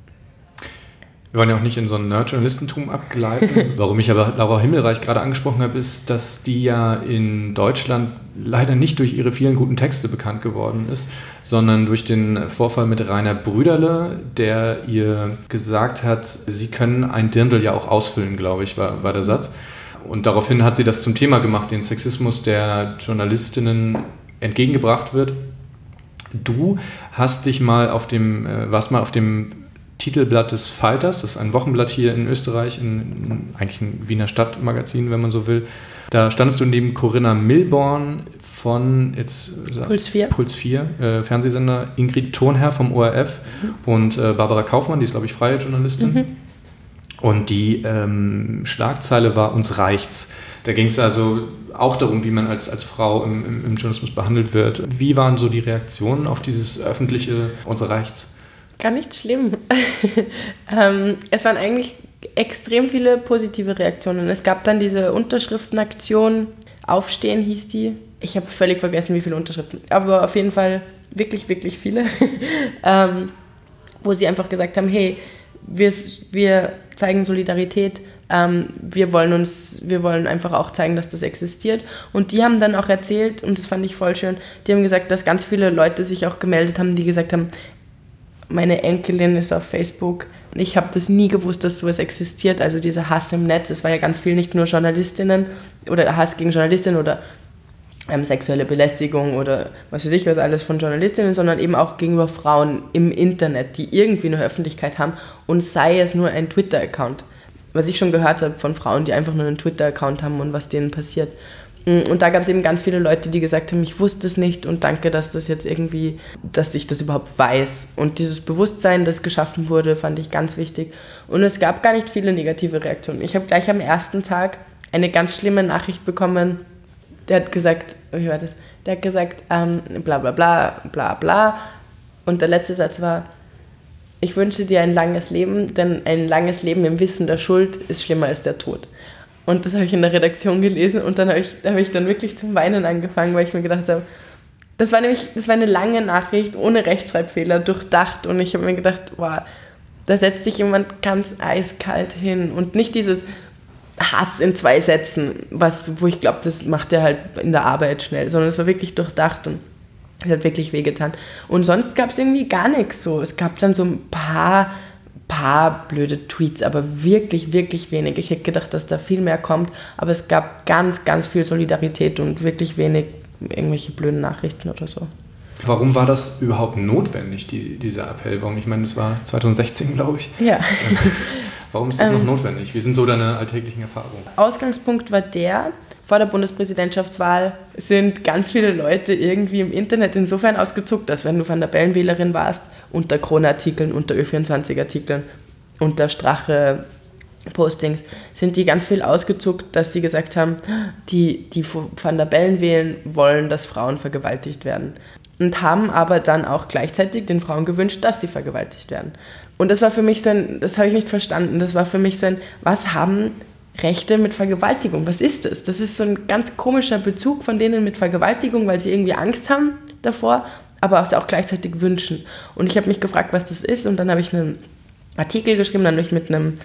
Wir wollen ja auch nicht in so ein Nerd-Journalistentum abgleiten. Warum ich aber Laura Himmelreich gerade angesprochen habe, ist, dass die ja in Deutschland leider nicht durch ihre vielen guten Texte bekannt geworden ist, sondern durch den Vorfall mit Rainer Brüderle, der ihr gesagt hat, sie können ein Dirndl ja auch ausfüllen, glaube ich, war der Satz. Und daraufhin hat sie das zum Thema gemacht, den Sexismus der Journalistinnen entgegengebracht wird. Du hast dich warst mal auf dem Titelblatt des Falters, das ist ein Wochenblatt hier in Österreich, eigentlich ein Wiener Stadtmagazin, wenn man so will. Da standest du neben Corinna Milborn von Puls 4 Fernsehsender, Ingrid Thurnherr vom ORF und Barbara Kaufmann, die ist, glaube ich, freie Journalistin. Mhm. Und die Schlagzeile war "Uns reicht's". Da ging es also auch darum, wie man als Frau im Journalismus behandelt wird. Wie waren so die Reaktionen auf dieses öffentliche "Uns reicht's"? Gar nicht schlimm. Es waren eigentlich extrem viele positive Reaktionen. Es gab dann diese Unterschriftenaktion, Aufstehen hieß die. Ich habe völlig vergessen, wie viele Unterschriften, aber auf jeden Fall wirklich, wirklich viele, wo sie einfach gesagt haben, hey, wir zeigen Solidarität, wir wollen einfach auch zeigen, dass das existiert. Und die haben dann auch erzählt, und das fand ich voll schön, die haben gesagt, dass ganz viele Leute sich auch gemeldet haben, die gesagt haben, meine Enkelin ist auf Facebook. Ich habe das nie gewusst, dass sowas existiert. Also dieser Hass im Netz, es war ja ganz viel, nicht nur Journalistinnen oder Hass gegen Journalistinnen oder sexuelle Belästigung oder was weiß ich was alles von Journalistinnen, sondern eben auch gegenüber Frauen im Internet, die irgendwie eine Öffentlichkeit haben und sei es nur ein Twitter-Account. Was ich schon gehört habe von Frauen, die einfach nur einen Twitter-Account haben und was denen passiert. Und da gab es eben ganz viele Leute, die gesagt haben, ich wusste es nicht und danke, dass das jetzt irgendwie, dass ich das überhaupt weiß. Und dieses Bewusstsein, das geschaffen wurde, fand ich ganz wichtig. Und es gab gar nicht viele negative Reaktionen. Ich habe gleich am ersten Tag eine ganz schlimme Nachricht bekommen. Der hat gesagt, wie war das? Der hat gesagt, bla bla bla, bla bla. Und der letzte Satz war, ich wünsche dir ein langes Leben, denn ein langes Leben im Wissen der Schuld ist schlimmer als der Tod. Und das habe ich in der Redaktion gelesen und dann habe ich dann wirklich zum Weinen angefangen, weil ich mir gedacht habe, das war eine lange Nachricht, ohne Rechtschreibfehler, durchdacht und ich habe mir gedacht, wow, da setzt sich jemand ganz eiskalt hin und nicht dieses Hass in 2 Sätzen, wo ich glaube, das macht er halt in der Arbeit schnell, sondern es war wirklich durchdacht und es hat wirklich wehgetan. Und sonst gab es irgendwie gar nichts so. Es gab dann so ein paar blöde Tweets, aber wirklich, wirklich wenig. Ich hätte gedacht, dass da viel mehr kommt, aber es gab ganz, ganz viel Solidarität und wirklich wenig irgendwelche blöden Nachrichten oder so. Warum war das überhaupt notwendig, dieser Appell? Ich meine, das war 2016, glaube ich. Ja. Warum ist das noch notwendig? Wie sind so deine alltäglichen Erfahrungen? Ausgangspunkt war vor der Bundespräsidentschaftswahl sind ganz viele Leute irgendwie im Internet insofern ausgezuckt, dass wenn du Van der Bellen-Wählerin warst, unter Krone-Artikeln, unter Ö24-Artikeln, unter Strache-Postings, sind die ganz viel ausgezuckt, dass sie gesagt haben, die Van der Bellen wählen, wollen, dass Frauen vergewaltigt werden. Und haben aber dann auch gleichzeitig den Frauen gewünscht, dass sie vergewaltigt werden. Und das war für mich das habe ich nicht verstanden, das war für mich was haben Rechte mit Vergewaltigung? Was ist das? Das ist so ein ganz komischer Bezug von denen mit Vergewaltigung, weil sie irgendwie Angst haben davor, aber auch gleichzeitig wünschen. Und ich habe mich gefragt, was das ist und dann habe ich einen Artikel geschrieben, dann habe ich mit einem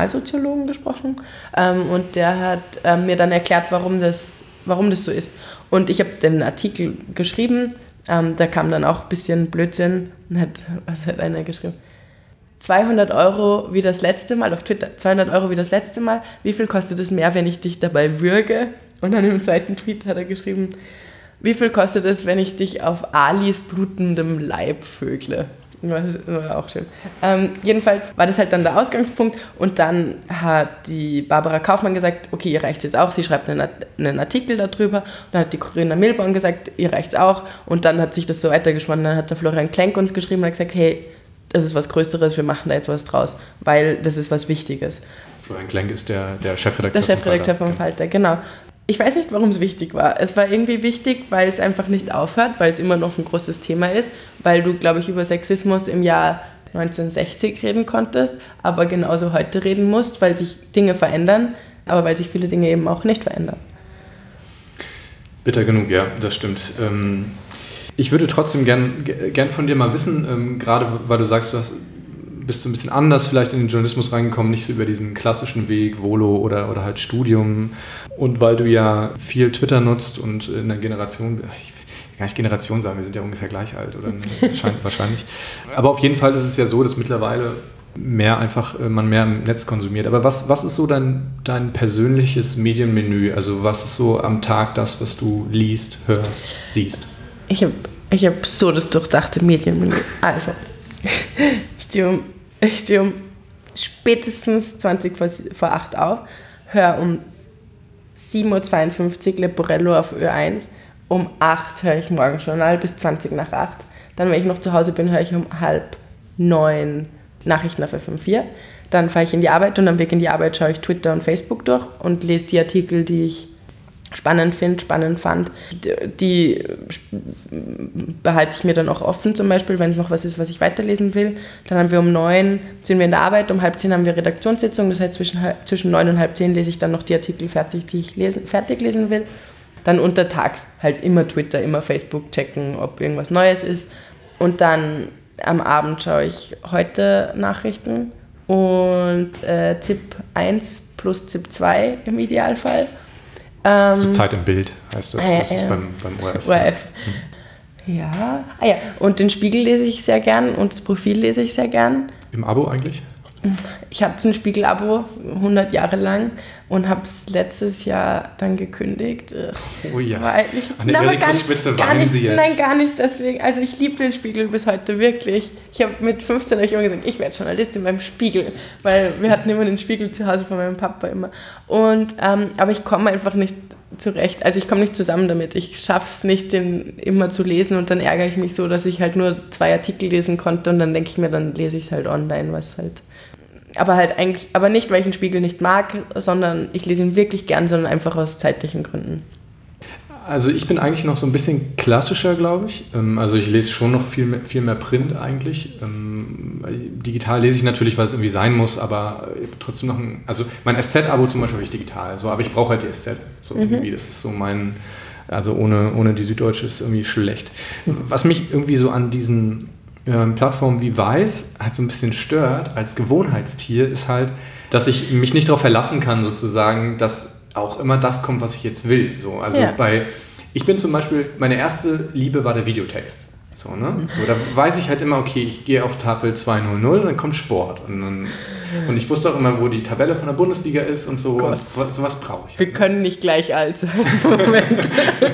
Kriminalsoziologen gesprochen und der hat mir dann erklärt, warum das so ist. Und ich habe den Artikel geschrieben, da kam dann auch ein bisschen Blödsinn. Was hat einer geschrieben? 200 € wie das letzte Mal, auf Twitter, 200 € wie das letzte Mal. Wie viel kostet es mehr, wenn ich dich dabei würge? Und dann im zweiten Tweet hat er geschrieben, wie viel kostet es, wenn ich dich auf Alis blutendem Leib vögle? War auch schön. Jedenfalls war das halt dann der Ausgangspunkt und dann hat die Barbara Kaufmann gesagt, okay, ihr reicht's jetzt auch, sie schreibt einen Artikel darüber und dann hat die Corinna Milborn gesagt, ihr reicht's auch und dann hat sich das so weitergesponnen, dann hat der Florian Klenk uns geschrieben und hat gesagt, hey, das ist was Größeres, wir machen da jetzt was draus, weil das ist was Wichtiges. Florian Klenk ist der Chefredakteur, der Chefredakteur vom Falter, genau. Ich weiß nicht, warum es wichtig war. Es war irgendwie wichtig, weil es einfach nicht aufhört, weil es immer noch ein großes Thema ist, weil du, glaube ich, über Sexismus im Jahr 1960 reden konntest, aber genauso heute reden musst, weil sich Dinge verändern, aber weil sich viele Dinge eben auch nicht verändern. Bitter genug, ja, das stimmt. Ich würde trotzdem gern von dir mal wissen, gerade weil du sagst, bist du ein bisschen anders vielleicht in den Journalismus reingekommen, nicht so über diesen klassischen Weg, Volo oder halt Studium. Und weil du ja viel Twitter nutzt und in der Generation, ich will gar nicht Generation sagen, wir sind ja ungefähr gleich alt, oder wahrscheinlich. Aber auf jeden Fall ist es ja so, dass mittlerweile man mehr im Netz konsumiert. Aber was ist so dein persönliches Medienmenü? Also was ist so am Tag das, was du liest, hörst, siehst? Ich hab so das durchdachte Medienmenü. Also, ich stehe um spätestens 20 vor 8 auf, höre um 7.52 Uhr Leporello auf Ö1, um 8 höre ich Morgenjournal bis 20 nach 8. Dann, wenn ich noch zu Hause bin, höre ich um 8:30 Nachrichten auf FM4. Dann fahre ich in die Arbeit und am Weg in die Arbeit schaue ich Twitter und Facebook durch und lese die Artikel, die ich spannend fand. Die behalte ich mir dann auch offen, zum Beispiel, wenn es noch was ist, was ich weiterlesen will. Dann haben wir um 9 sind wir in der Arbeit, um 9:30 haben wir Redaktionssitzung, das heißt zwischen 9 und 9:30 lese ich dann noch die Artikel fertig, die ich fertig lesen will. Dann untertags halt immer Twitter, immer Facebook checken, ob irgendwas Neues ist. Und dann am Abend schaue ich heute Nachrichten und ZIP 1 plus ZIP 2 im Idealfall. So Zeit im Bild heißt das. Das ist beim ORF. Ja. Und den Spiegel lese ich sehr gern und das Profil lese ich sehr gern. Im Abo eigentlich? Ich hatte ein Spiegel-Abo 100 Jahre lang und habe es letztes Jahr dann gekündigt. Oh ja, an der Erika-Spitze weinen Sie jetzt. Nein, gar nicht deswegen. Also ich liebe den Spiegel bis heute wirklich. Ich habe mit 15 euch immer gesagt, ich werde Journalistin beim Spiegel, weil wir hatten immer den Spiegel zu Hause von meinem Papa immer. Und, aber ich komme einfach nicht zurecht. Also ich komme nicht zusammen damit. Ich schaffe es nicht, den immer zu lesen und dann ärgere ich mich so, dass ich halt nur 2 Artikel lesen konnte und dann denke ich mir, dann lese ich es halt online, was halt... Aber nicht, weil ich den Spiegel nicht mag, sondern ich lese ihn wirklich gern, sondern einfach aus zeitlichen Gründen. Also ich bin eigentlich noch so ein bisschen klassischer, glaube ich. Also ich lese schon noch viel mehr Print eigentlich. Digital lese ich natürlich, weil es irgendwie sein muss, aber trotzdem noch also mein SZ-Abo zum Beispiel habe ich digital, so, aber ich brauche halt die SZ. So irgendwie, das ist so also ohne die Süddeutsche ist irgendwie schlecht. Was mich irgendwie so an diesen Plattformen wie Weiß halt so ein bisschen stört als Gewohnheitstier, ist halt, dass ich mich nicht darauf verlassen kann, sozusagen, dass auch immer das kommt, was ich jetzt will. So, also ich bin zum Beispiel, meine erste Liebe war der Videotext. So, ne? So, da weiß ich halt immer, okay, ich gehe auf Tafel 200, dann kommt Sport. Und ich wusste auch immer, wo die Tabelle von der Bundesliga ist und so. Und sowas brauche ich. Wir können nicht gleich alt sein. Moment.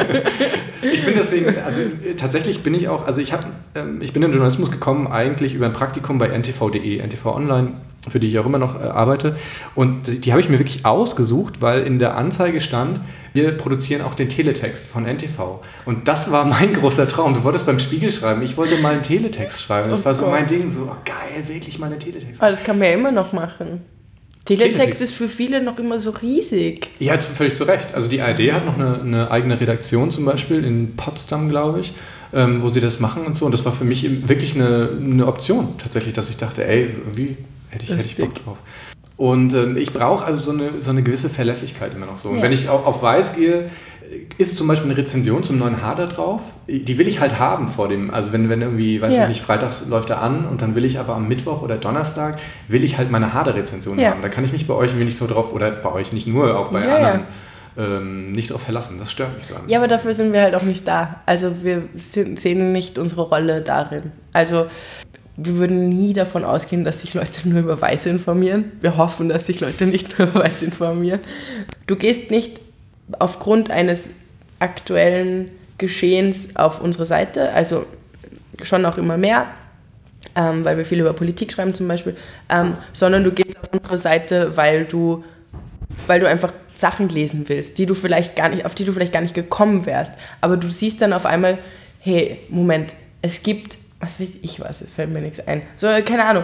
Ich bin deswegen, also tatsächlich bin ich auch, also ich bin in den Journalismus gekommen eigentlich über ein Praktikum bei ntv.de, NTV Online, für die ich auch immer noch arbeite. Und die habe ich mir wirklich ausgesucht, weil in der Anzeige stand, wir produzieren auch den Teletext von NTV. Und das war mein großer Traum. Du wolltest beim Spiegel schreiben, ich wollte mal einen Teletext schreiben. Das war so mein Ding, so geil, wirklich mal einen Teletext. Aber das kann man ja immer noch machen. Teletext ist für viele noch immer so riesig. Ja, völlig zu Recht. Also die ARD hat noch eine eigene Redaktion zum Beispiel in Potsdam, glaube ich, wo sie das machen und so. Und das war für mich wirklich eine Option tatsächlich, dass ich dachte, ey, irgendwie hätte ich Bock drauf. Und ich brauche also so eine gewisse Verlässlichkeit immer noch so. Und wenn ich auf Weiß gehe, ist zum Beispiel eine Rezension zum neuen Hader drauf. Die will ich halt haben vor dem, also wenn irgendwie, weiß ich nicht, freitags läuft er an und dann will ich aber am Mittwoch oder Donnerstag, will ich halt meine Hader-Rezension haben. Da kann ich mich bei euch irgendwie nicht so drauf, oder bei euch nicht nur, auch bei anderen nicht darauf verlassen. Das stört mich so. Ja, aber dafür sind wir halt auch nicht da. Also wir sehen nicht unsere Rolle darin. Also wir würden nie davon ausgehen, dass sich Leute nur über Weiß informieren. Wir hoffen, dass sich Leute nicht nur über Weiß informieren. Du gehst nicht aufgrund eines aktuellen Geschehens auf unsere Seite, also schon auch immer mehr, weil wir viel über Politik schreiben zum Beispiel, sondern du gehst auf unsere Seite, weil du einfach Sachen lesen willst, auf die du vielleicht gar nicht gekommen wärst. Aber du siehst dann auf einmal, hey, Moment, es gibt, was weiß ich was, es fällt mir nichts ein. So, keine Ahnung,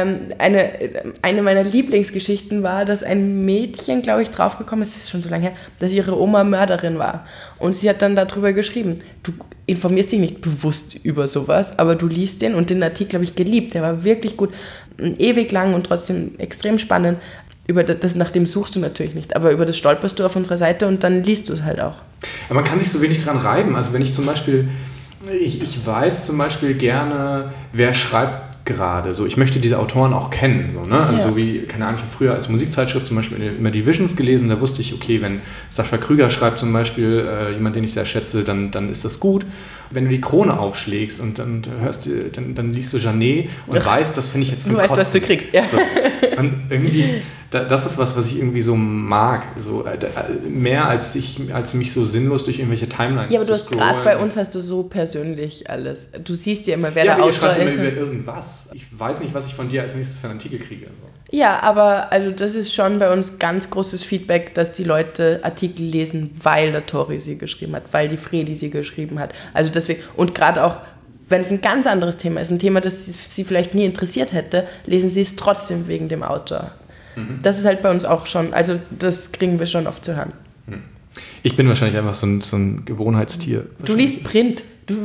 eine meiner Lieblingsgeschichten war, dass ein Mädchen, glaube ich, draufgekommen ist, das ist schon so lange her, dass ihre Oma Mörderin war. Und sie hat dann darüber geschrieben, du informierst dich nicht bewusst über sowas, aber du liest den und den Artikel habe ich geliebt, der war wirklich gut, ewig lang und trotzdem extrem spannend. Über das, nach dem suchst du natürlich nicht, aber über das stolperst du auf unserer Seite und dann liest du es halt auch. Aber man kann sich so wenig dran reiben. Also wenn ich zum Beispiel, ich weiß zum Beispiel gerne, wer schreibt gerade. So, ich möchte diese Autoren auch kennen. So, ne? Also so wie, keine Ahnung, ich habe früher als Musikzeitschrift zum Beispiel immer die Visions gelesen, da wusste ich, okay, wenn Sascha Krüger schreibt zum Beispiel, jemand, den ich sehr schätze, dann ist das gut. Wenn du die Krone aufschlägst und dann liest du Janet und weißt, das finde ich jetzt zum Kotzen. Du weißt, was du kriegst, ja. So. Und irgendwie, das ist was ich irgendwie so mag. So, mehr als mich so sinnlos durch irgendwelche Timelines zu scrollen. Ja, aber du hast gerade bei uns hast du so persönlich alles. Du siehst ja immer, wer der Autor ist. Ja, aber ihr schreibt immer über irgendwas. Ich weiß nicht, was ich von dir als nächstes für einen Artikel kriege. So. Ja, aber also das ist schon bei uns ganz großes Feedback, dass die Leute Artikel lesen, weil der Tori sie geschrieben hat, weil die Fredi sie geschrieben hat. Also deswegen, und gerade auch, wenn es ein ganz anderes Thema ist, ein Thema, das sie vielleicht nie interessiert hätte, lesen sie es trotzdem wegen dem Autor. Mhm. Das ist halt bei uns auch schon, also das kriegen wir schon oft zu hören. Ich bin wahrscheinlich einfach so ein Gewohnheitstier. Du liest Print.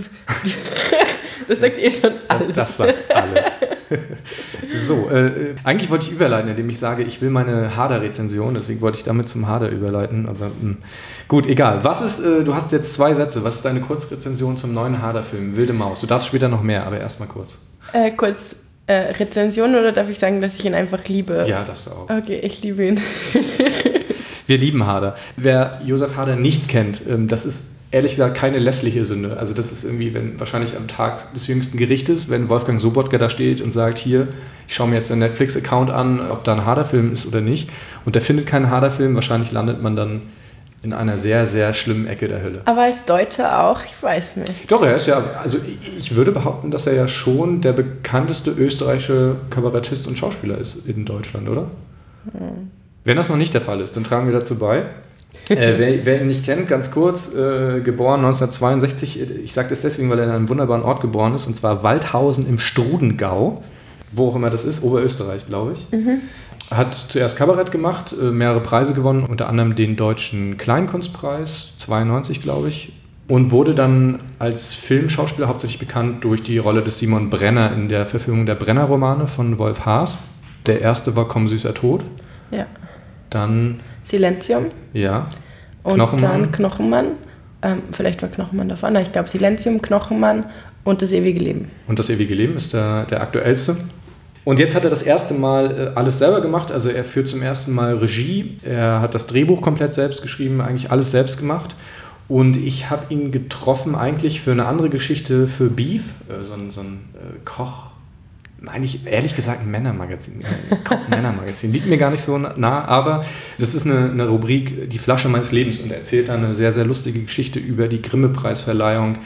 Das sagt schon alles. Das sagt alles. So, eigentlich wollte ich überleiten, indem ich sage, ich will meine Harder-Rezension, deswegen wollte ich damit zum Harder überleiten, aber gut, egal. Du hast jetzt 2 Sätze, was ist deine Kurzrezension zum neuen Harder-Film, Wilde Maus? Du darfst später noch mehr, aber erstmal kurz. Rezension oder darf ich sagen, dass ich ihn einfach liebe? Ja, das du auch. Okay, ich liebe ihn. Wir lieben Harder. Wer Josef Harder nicht kennt, das ist ehrlich gesagt keine lässliche Sünde. Also das ist irgendwie, wenn wahrscheinlich am Tag des jüngsten Gerichtes, wenn Wolfgang Sobotka da steht und sagt, hier, ich schaue mir jetzt den Netflix-Account an, ob da ein Harder-Film ist oder nicht. Und der findet keinen Harder-Film, wahrscheinlich landet man dann in einer sehr, sehr schlimmen Ecke der Hölle. Aber als Deutscher auch, ich weiß nicht. Doch, er ist ja, also ich würde behaupten, dass er ja schon der bekannteste österreichische Kabarettist und Schauspieler ist in Deutschland, oder? Wenn das noch nicht der Fall ist, dann tragen wir dazu bei. Wer ihn nicht kennt, ganz kurz, geboren 1962, ich sage das deswegen, weil er in einem wunderbaren Ort geboren ist, und zwar Waldhausen im Strudengau, wo auch immer das ist, Oberösterreich, glaube ich. Mhm. Hat zuerst Kabarett gemacht, mehrere Preise gewonnen, unter anderem den Deutschen Kleinkunstpreis, 92, glaube ich, und wurde dann als Filmschauspieler hauptsächlich bekannt durch die Rolle des Simon Brenner in der Verfilmung der Brenner-Romane von Wolf Haas. Der erste war Komm, süßer Tod. Ja. Dann Silentium. Ja. Und dann Knochenmann. Vielleicht war Knochenmann davon. Nein, ich glaube Silentium, Knochenmann und das ewige Leben. Und das ewige Leben ist der aktuellste. Und jetzt hat er das erste Mal alles selber gemacht. Also er führt zum ersten Mal Regie. Er hat das Drehbuch komplett selbst geschrieben, eigentlich alles selbst gemacht. Und ich habe ihn getroffen eigentlich für eine andere Geschichte, für Beef, so ein Koch. Eigentlich, ehrlich gesagt, ein Männermagazin. Koch-Männermagazin. Liegt mir gar nicht so nah, aber das ist eine Rubrik, die Flasche meines Lebens, und erzählt dann eine sehr, sehr lustige Geschichte über die Grimme-Preisverleihung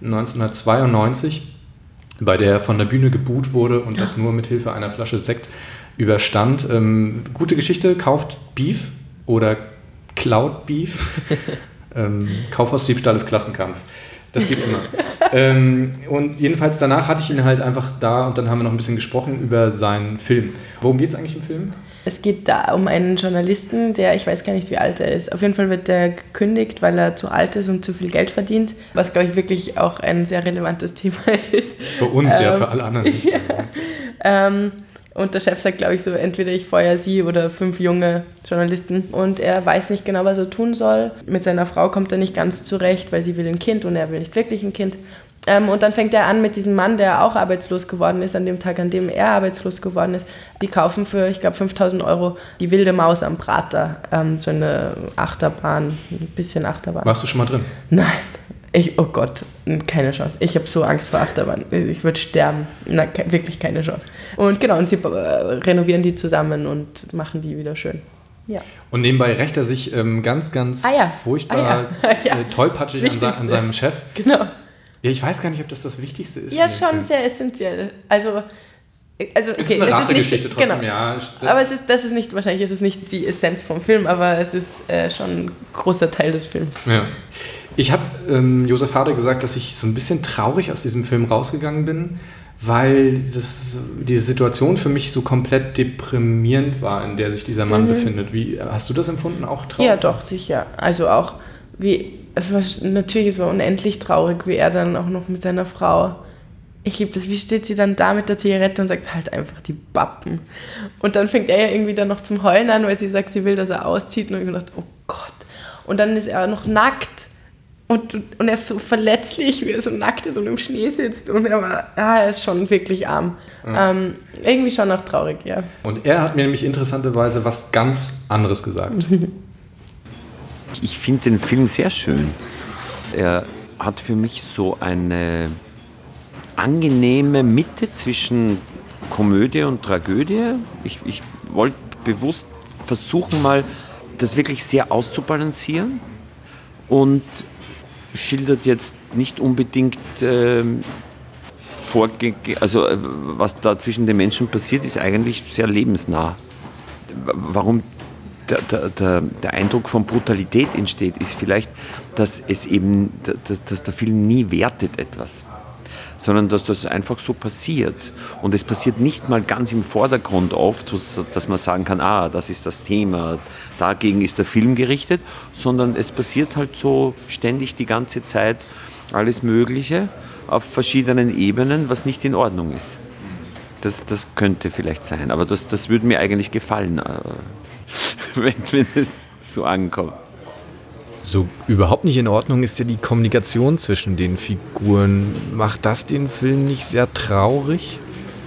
1992, bei der er von der Bühne geboot wurde und das nur mit Hilfe einer Flasche Sekt überstand. Gute Geschichte, kauft Beef oder klaut Beef. Kaufhausdiebstahl ist Klassenkampf. Das geht immer. Und jedenfalls danach hatte ich ihn halt einfach da und dann haben wir noch ein bisschen gesprochen über seinen Film. Worum geht es eigentlich im Film? Es geht da um einen Journalisten, der, ich weiß gar nicht, wie alt er ist. Auf jeden Fall wird der gekündigt, weil er zu alt ist und zu viel Geld verdient, was, glaube ich, wirklich auch ein sehr relevantes Thema ist. Für uns, ja, für alle anderen nicht. Ja. Und der Chef sagt, glaube ich, so, entweder ich feuere sie oder 5 junge Journalisten. Und er weiß nicht genau, was er tun soll. Mit seiner Frau kommt er nicht ganz zurecht, weil sie will ein Kind und er will nicht wirklich ein Kind. Und dann fängt er an mit diesem Mann, der auch arbeitslos geworden ist, an dem Tag, an dem er arbeitslos geworden ist. Die kaufen für, ich glaube, 5.000 € die wilde Maus am Prater. So eine Achterbahn, ein bisschen Achterbahn. Warst du schon mal drin? Nein. Oh Gott, keine Chance. Ich habe so Angst vor Achterbahn. Ich würde sterben. Na, wirklich keine Chance. Und genau, und sie renovieren die zusammen und machen die wieder schön. Ja. Und nebenbei rächt er sich ganz, ganz furchtbar tollpatschig an seinem Chef. Genau. Ja, ich weiß gar nicht, ob das Wichtigste ist. Ja, schon sehr essentiell. Also es ist eine Rachegeschichte trotzdem, genau. ja. Aber es ist nicht die Essenz vom Film, aber es ist schon ein großer Teil des Films. Ja. Ich habe Josef Hader gesagt, dass ich so ein bisschen traurig aus diesem Film rausgegangen bin, weil diese Situation für mich so komplett deprimierend war, in der sich dieser Mann befindet. Wie hast du das empfunden, auch traurig? Ja, doch, sicher. Also auch, es war unendlich traurig, wie er dann auch noch mit seiner Frau, ich liebe das, wie steht sie dann da mit der Zigarette und sagt, halt einfach die Bappen. Und dann fängt er ja irgendwie dann noch zum Heulen an, weil sie sagt, sie will, dass er auszieht. Und ich habe gedacht, oh Gott. Und dann ist er noch nackt. Und er ist so verletzlich, wie er so nackt ist und im Schnee sitzt. Und er ist schon wirklich arm. Ja. Irgendwie schon auch traurig, ja. Und er hat mir nämlich interessanterweise was ganz anderes gesagt. Ich finde den Film sehr schön. Er hat für mich so eine angenehme Mitte zwischen Komödie und Tragödie. Ich wollte bewusst versuchen, mal das wirklich sehr auszubalancieren und schildert jetzt nicht unbedingt was da zwischen den Menschen passiert, ist eigentlich sehr lebensnah. Warum der Eindruck von Brutalität entsteht, ist vielleicht, dass der Film nie wertet etwas, sondern dass das einfach so passiert. Und es passiert nicht mal ganz im Vordergrund oft, dass man sagen kann, das ist das Thema, dagegen ist der Film gerichtet, sondern es passiert halt so ständig die ganze Zeit alles Mögliche auf verschiedenen Ebenen, was nicht in Ordnung ist. Das könnte vielleicht sein, aber das würde mir eigentlich gefallen, wenn es so ankommt. So überhaupt nicht in Ordnung ist ja die Kommunikation zwischen den Figuren. Macht das den Film nicht sehr traurig?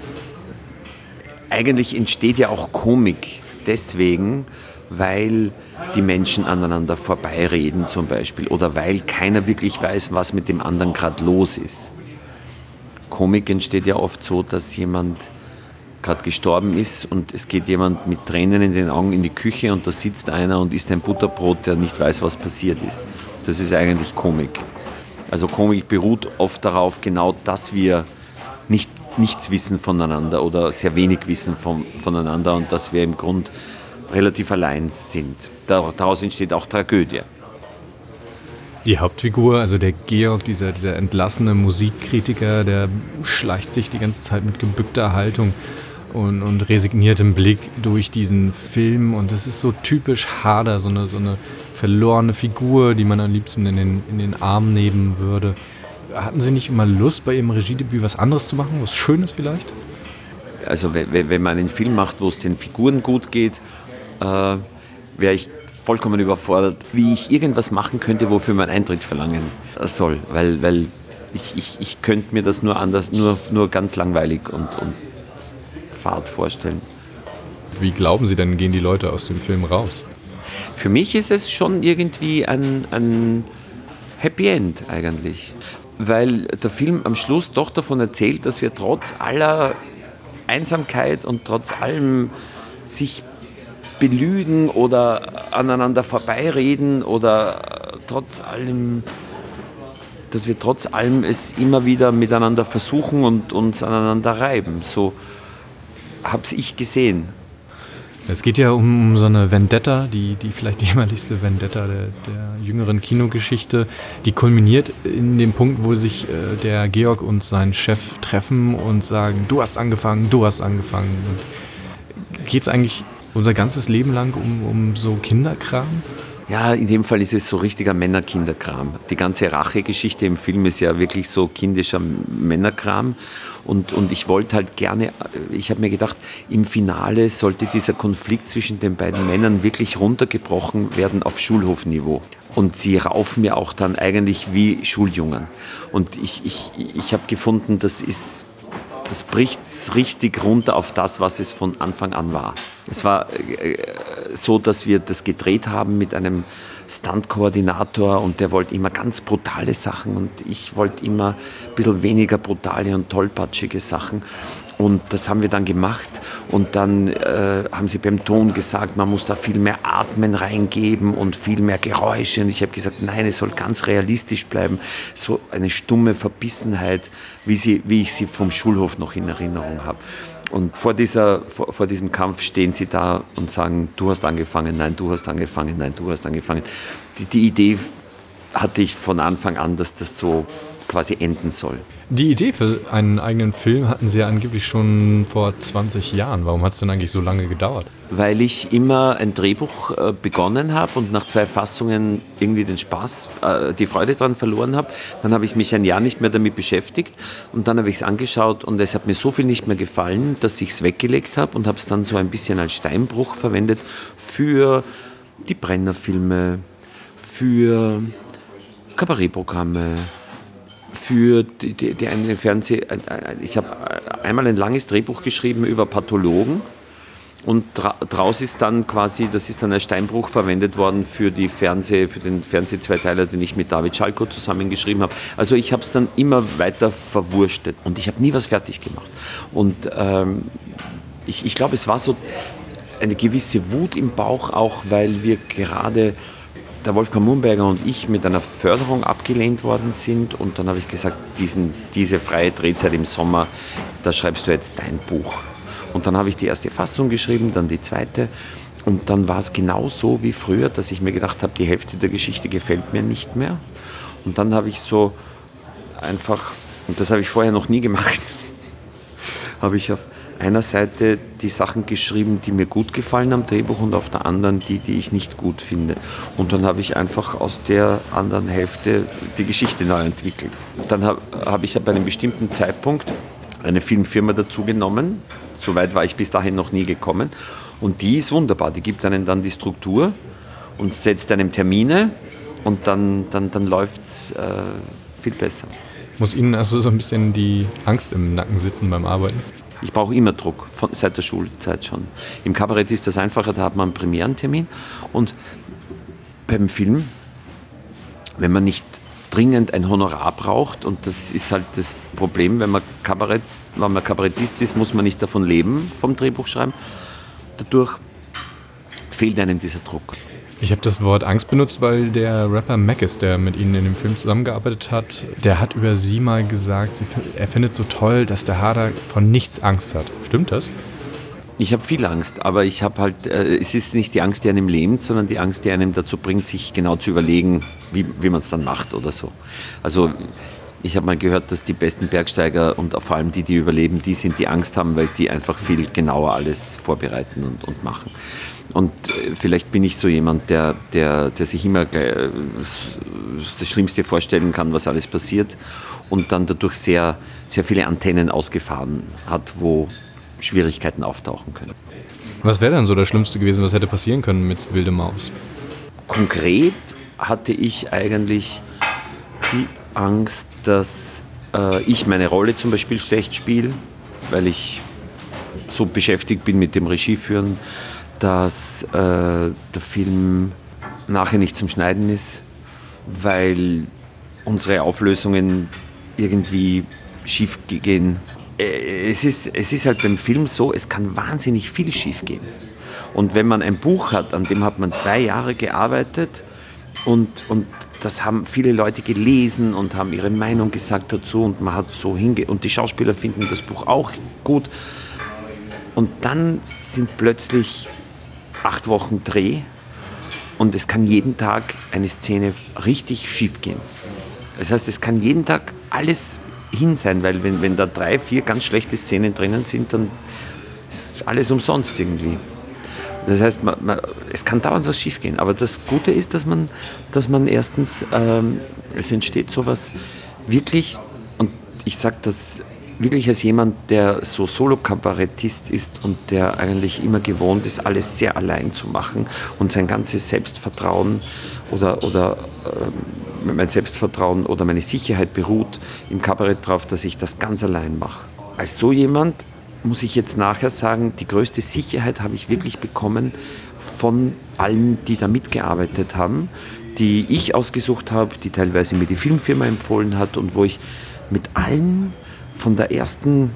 Eigentlich entsteht ja auch Komik deswegen, weil die Menschen aneinander vorbeireden zum Beispiel oder weil keiner wirklich weiß, was mit dem anderen gerade los ist. Komik entsteht ja oft so, dass jemand gerade gestorben ist und es geht jemand mit Tränen in den Augen in die Küche und da sitzt einer und isst ein Butterbrot, der nicht weiß, was passiert ist. Das ist eigentlich Komik. Also Komik beruht oft darauf, genau, dass wir nichts wissen voneinander oder sehr wenig wissen voneinander und dass wir im Grund relativ allein sind. Daraus entsteht auch Tragödie. Die Hauptfigur, also der Georg, dieser entlassene Musikkritiker, der schleicht sich die ganze Zeit mit gebückter Haltung und resigniertem Blick durch diesen Film. Und das ist so typisch Hader, so eine verlorene Figur, die man am liebsten in den Arm nehmen würde. Hatten Sie nicht immer Lust, bei Ihrem Regiedebüt was anderes zu machen, was Schönes vielleicht? Also wenn man einen Film macht, wo es den Figuren gut geht, wäre ich vollkommen überfordert, wie ich irgendwas machen könnte, wofür man Eintritt verlangen soll. Weil ich könnte mir das nur ganz langweilig und Fahrt vorstellen. Wie glauben Sie denn, gehen die Leute aus dem Film raus? Für mich ist es schon irgendwie ein Happy End eigentlich. Weil der Film am Schluss doch davon erzählt, dass wir trotz aller Einsamkeit und trotz allem sich belügen oder aneinander vorbeireden oder dass wir trotz allem es immer wieder miteinander versuchen und uns aneinander reiben. So habe ich gesehen. Es geht ja um so eine Vendetta, die vielleicht jämmerlichste Vendetta der jüngeren Kinogeschichte. Die kulminiert in dem Punkt, wo sich der Georg und sein Chef treffen und sagen, du hast angefangen. Und geht es eigentlich unser ganzes Leben lang um so Kinderkram? Ja, in dem Fall ist es so richtiger Männerkinderkram. Die ganze Rachegeschichte im Film ist ja wirklich so kindischer Männerkram. Und ich wollte halt gerne, ich habe mir gedacht, im Finale sollte dieser Konflikt zwischen den beiden Männern wirklich runtergebrochen werden auf Schulhofniveau. Und sie raufen mir auch dann eigentlich wie Schuljungen. Und ich habe gefunden, das bricht richtig runter auf das, was es von Anfang an war. Es war so, dass wir das gedreht haben mit einem Stunt-Koordinator und der wollte immer ganz brutale Sachen und ich wollte immer ein bisschen weniger brutale und tollpatschige Sachen. Und das haben wir dann gemacht und dann haben sie beim Ton gesagt, man muss da viel mehr Atmen reingeben und viel mehr Geräusche. Und ich habe gesagt, nein, es soll ganz realistisch bleiben. So eine stumme Verbissenheit, wie ich sie vom Schulhof noch in Erinnerung habe. Und vor diesem Kampf stehen sie da und sagen, du hast angefangen, nein, du hast angefangen, nein, du hast angefangen. Die Idee hatte ich von Anfang an, dass das so quasi enden soll. Die Idee für einen eigenen Film hatten Sie ja angeblich schon vor 20 Jahren. Warum hat es denn eigentlich so lange gedauert? Weil ich immer ein Drehbuch begonnen habe und nach 2 Fassungen irgendwie den Spaß, die Freude daran verloren habe. Dann habe ich mich ein Jahr nicht mehr damit beschäftigt und dann habe ich es angeschaut und es hat mir so viel nicht mehr gefallen, dass ich es weggelegt habe und habe es dann so ein bisschen als Steinbruch verwendet für die Brenner-Filme, für Kabarettprogramme, für die eine ich habe einmal ein langes Drehbuch geschrieben über Pathologen und draus ist dann quasi, das ist dann als Steinbruch verwendet worden für den Fernseh-Zweiteiler, den ich mit David Schalko zusammengeschrieben habe. Also ich habe es dann immer weiter verwurstet und ich habe nie was fertig gemacht. Und ich glaube, es war so eine gewisse Wut im Bauch, auch weil wir gerade der Wolfgang Mumberger und ich mit einer Förderung abgelehnt worden sind und dann habe ich gesagt, diese freie Drehzeit im Sommer, da schreibst du jetzt dein Buch. Und dann habe ich die erste Fassung geschrieben, dann die zweite und dann war es genau so wie früher, dass ich mir gedacht habe, die Hälfte der Geschichte gefällt mir nicht mehr und dann habe ich so einfach, und das habe ich vorher noch nie gemacht, habe ich auf einer Seite die Sachen geschrieben, die mir gut gefallen am Drehbuch und auf der anderen die ich nicht gut finde. Und dann habe ich einfach aus der anderen Hälfte die Geschichte neu entwickelt. Dann habe ich bei einem bestimmten Zeitpunkt eine Filmfirma dazu genommen. So weit war ich bis dahin noch nie gekommen. Und die ist wunderbar. Die gibt einem dann die Struktur und setzt einem Termine und dann läuft es viel besser. Muss Ihnen also so ein bisschen die Angst im Nacken sitzen beim Arbeiten? Ich brauche immer Druck, seit der Schulzeit schon. Im Kabarett ist das einfacher, da hat man einen Premierentermin. Und beim Film, wenn man nicht dringend ein Honorar braucht, und das ist halt das Problem, wenn man Kabarettist ist, muss man nicht davon leben, vom Drehbuchschreiben. Dadurch fehlt einem dieser Druck. Ich habe das Wort Angst benutzt, weil der Rapper Mackes, der mit Ihnen in dem Film zusammengearbeitet hat, der hat über Sie mal gesagt, er findet so toll, dass der Harder von nichts Angst hat. Stimmt das? Ich habe viel Angst, aber ich habe halt, es ist nicht die Angst, die einem lähmt, sondern die Angst, die einem dazu bringt, sich genau zu überlegen, wie man es dann macht oder so. Also ich habe mal gehört, dass die besten Bergsteiger und vor allem die überleben, die sind, die Angst haben, weil die einfach viel genauer alles vorbereiten und machen. Und vielleicht bin ich so jemand, der sich immer das Schlimmste vorstellen kann, was alles passiert und dann dadurch sehr, sehr viele Antennen ausgefahren hat, wo Schwierigkeiten auftauchen können. Was wäre denn so das Schlimmste gewesen, was hätte passieren können mit Wilde Maus? Konkret hatte ich eigentlich die Angst, dass ich meine Rolle zum Beispiel schlecht spiele, weil ich so beschäftigt bin mit dem Regieführen, dass der Film nachher nicht zum Schneiden ist, weil unsere Auflösungen irgendwie schief gehen. Es ist halt beim Film so, es kann wahnsinnig viel schief gehen. Und wenn man ein Buch hat, an dem hat man 2 Jahre gearbeitet und das haben viele Leute gelesen und haben ihre Meinung gesagt dazu und man hat so und die Schauspieler finden das Buch auch gut. Und dann sind plötzlich 8 Wochen Dreh und es kann jeden Tag eine Szene richtig schief gehen. Das heißt, es kann jeden Tag alles hin sein, weil wenn da 3, 4 ganz schlechte Szenen drinnen sind, dann ist alles umsonst irgendwie. Das heißt, es kann dauernd was schief gehen. Aber das Gute ist, dass man erstens, es entsteht sowas wirklich, und ich sage das wirklich als jemand, der so Solo-Kabarettist ist und der eigentlich immer gewohnt ist, alles sehr allein zu machen und sein ganzes Selbstvertrauen oder mein Selbstvertrauen oder meine Sicherheit beruht im Kabarett darauf, dass ich das ganz allein mache. Als so jemand muss ich jetzt nachher sagen, die größte Sicherheit habe ich wirklich bekommen von allen, die da mitgearbeitet haben, die ich ausgesucht habe, die teilweise mir die Filmfirma empfohlen hat und wo ich mit allen von den ersten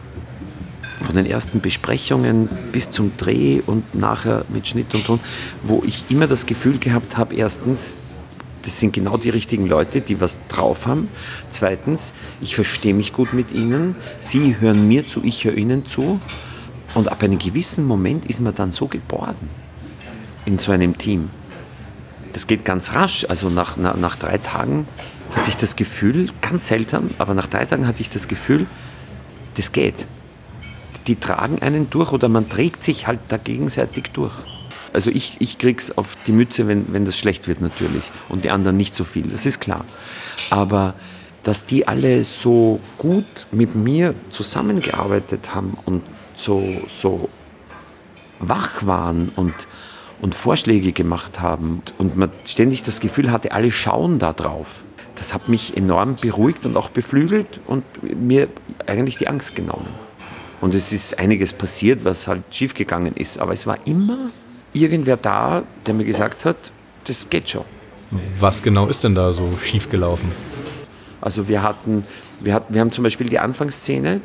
Besprechungen bis zum Dreh und nachher mit Schnitt und Ton, wo ich immer das Gefühl gehabt habe, erstens, das sind genau die richtigen Leute, die was drauf haben. Zweitens, ich verstehe mich gut mit ihnen. Sie hören mir zu, ich höre ihnen zu. Und ab einem gewissen Moment ist man dann so geborgen in so einem Team. Das geht ganz rasch. Also nach 3 Tagen hatte ich das Gefühl, ganz seltsam, aber nach 3 Tagen hatte ich das Gefühl, das geht. Die tragen einen durch oder man trägt sich halt da gegenseitig durch. Also ich krieg's auf die Mütze, wenn das schlecht wird natürlich und die anderen nicht so viel, das ist klar. Aber dass die alle so gut mit mir zusammengearbeitet haben und so wach waren und Vorschläge gemacht haben und man ständig das Gefühl hatte, alle schauen da drauf. Das hat mich enorm beruhigt und auch beflügelt und mir eigentlich die Angst genommen. Und es ist einiges passiert, was halt schiefgegangen ist, aber es war immer irgendwer da, der mir gesagt hat, das geht schon. Was genau ist denn da so schiefgelaufen? Also wir haben zum Beispiel die Anfangsszene,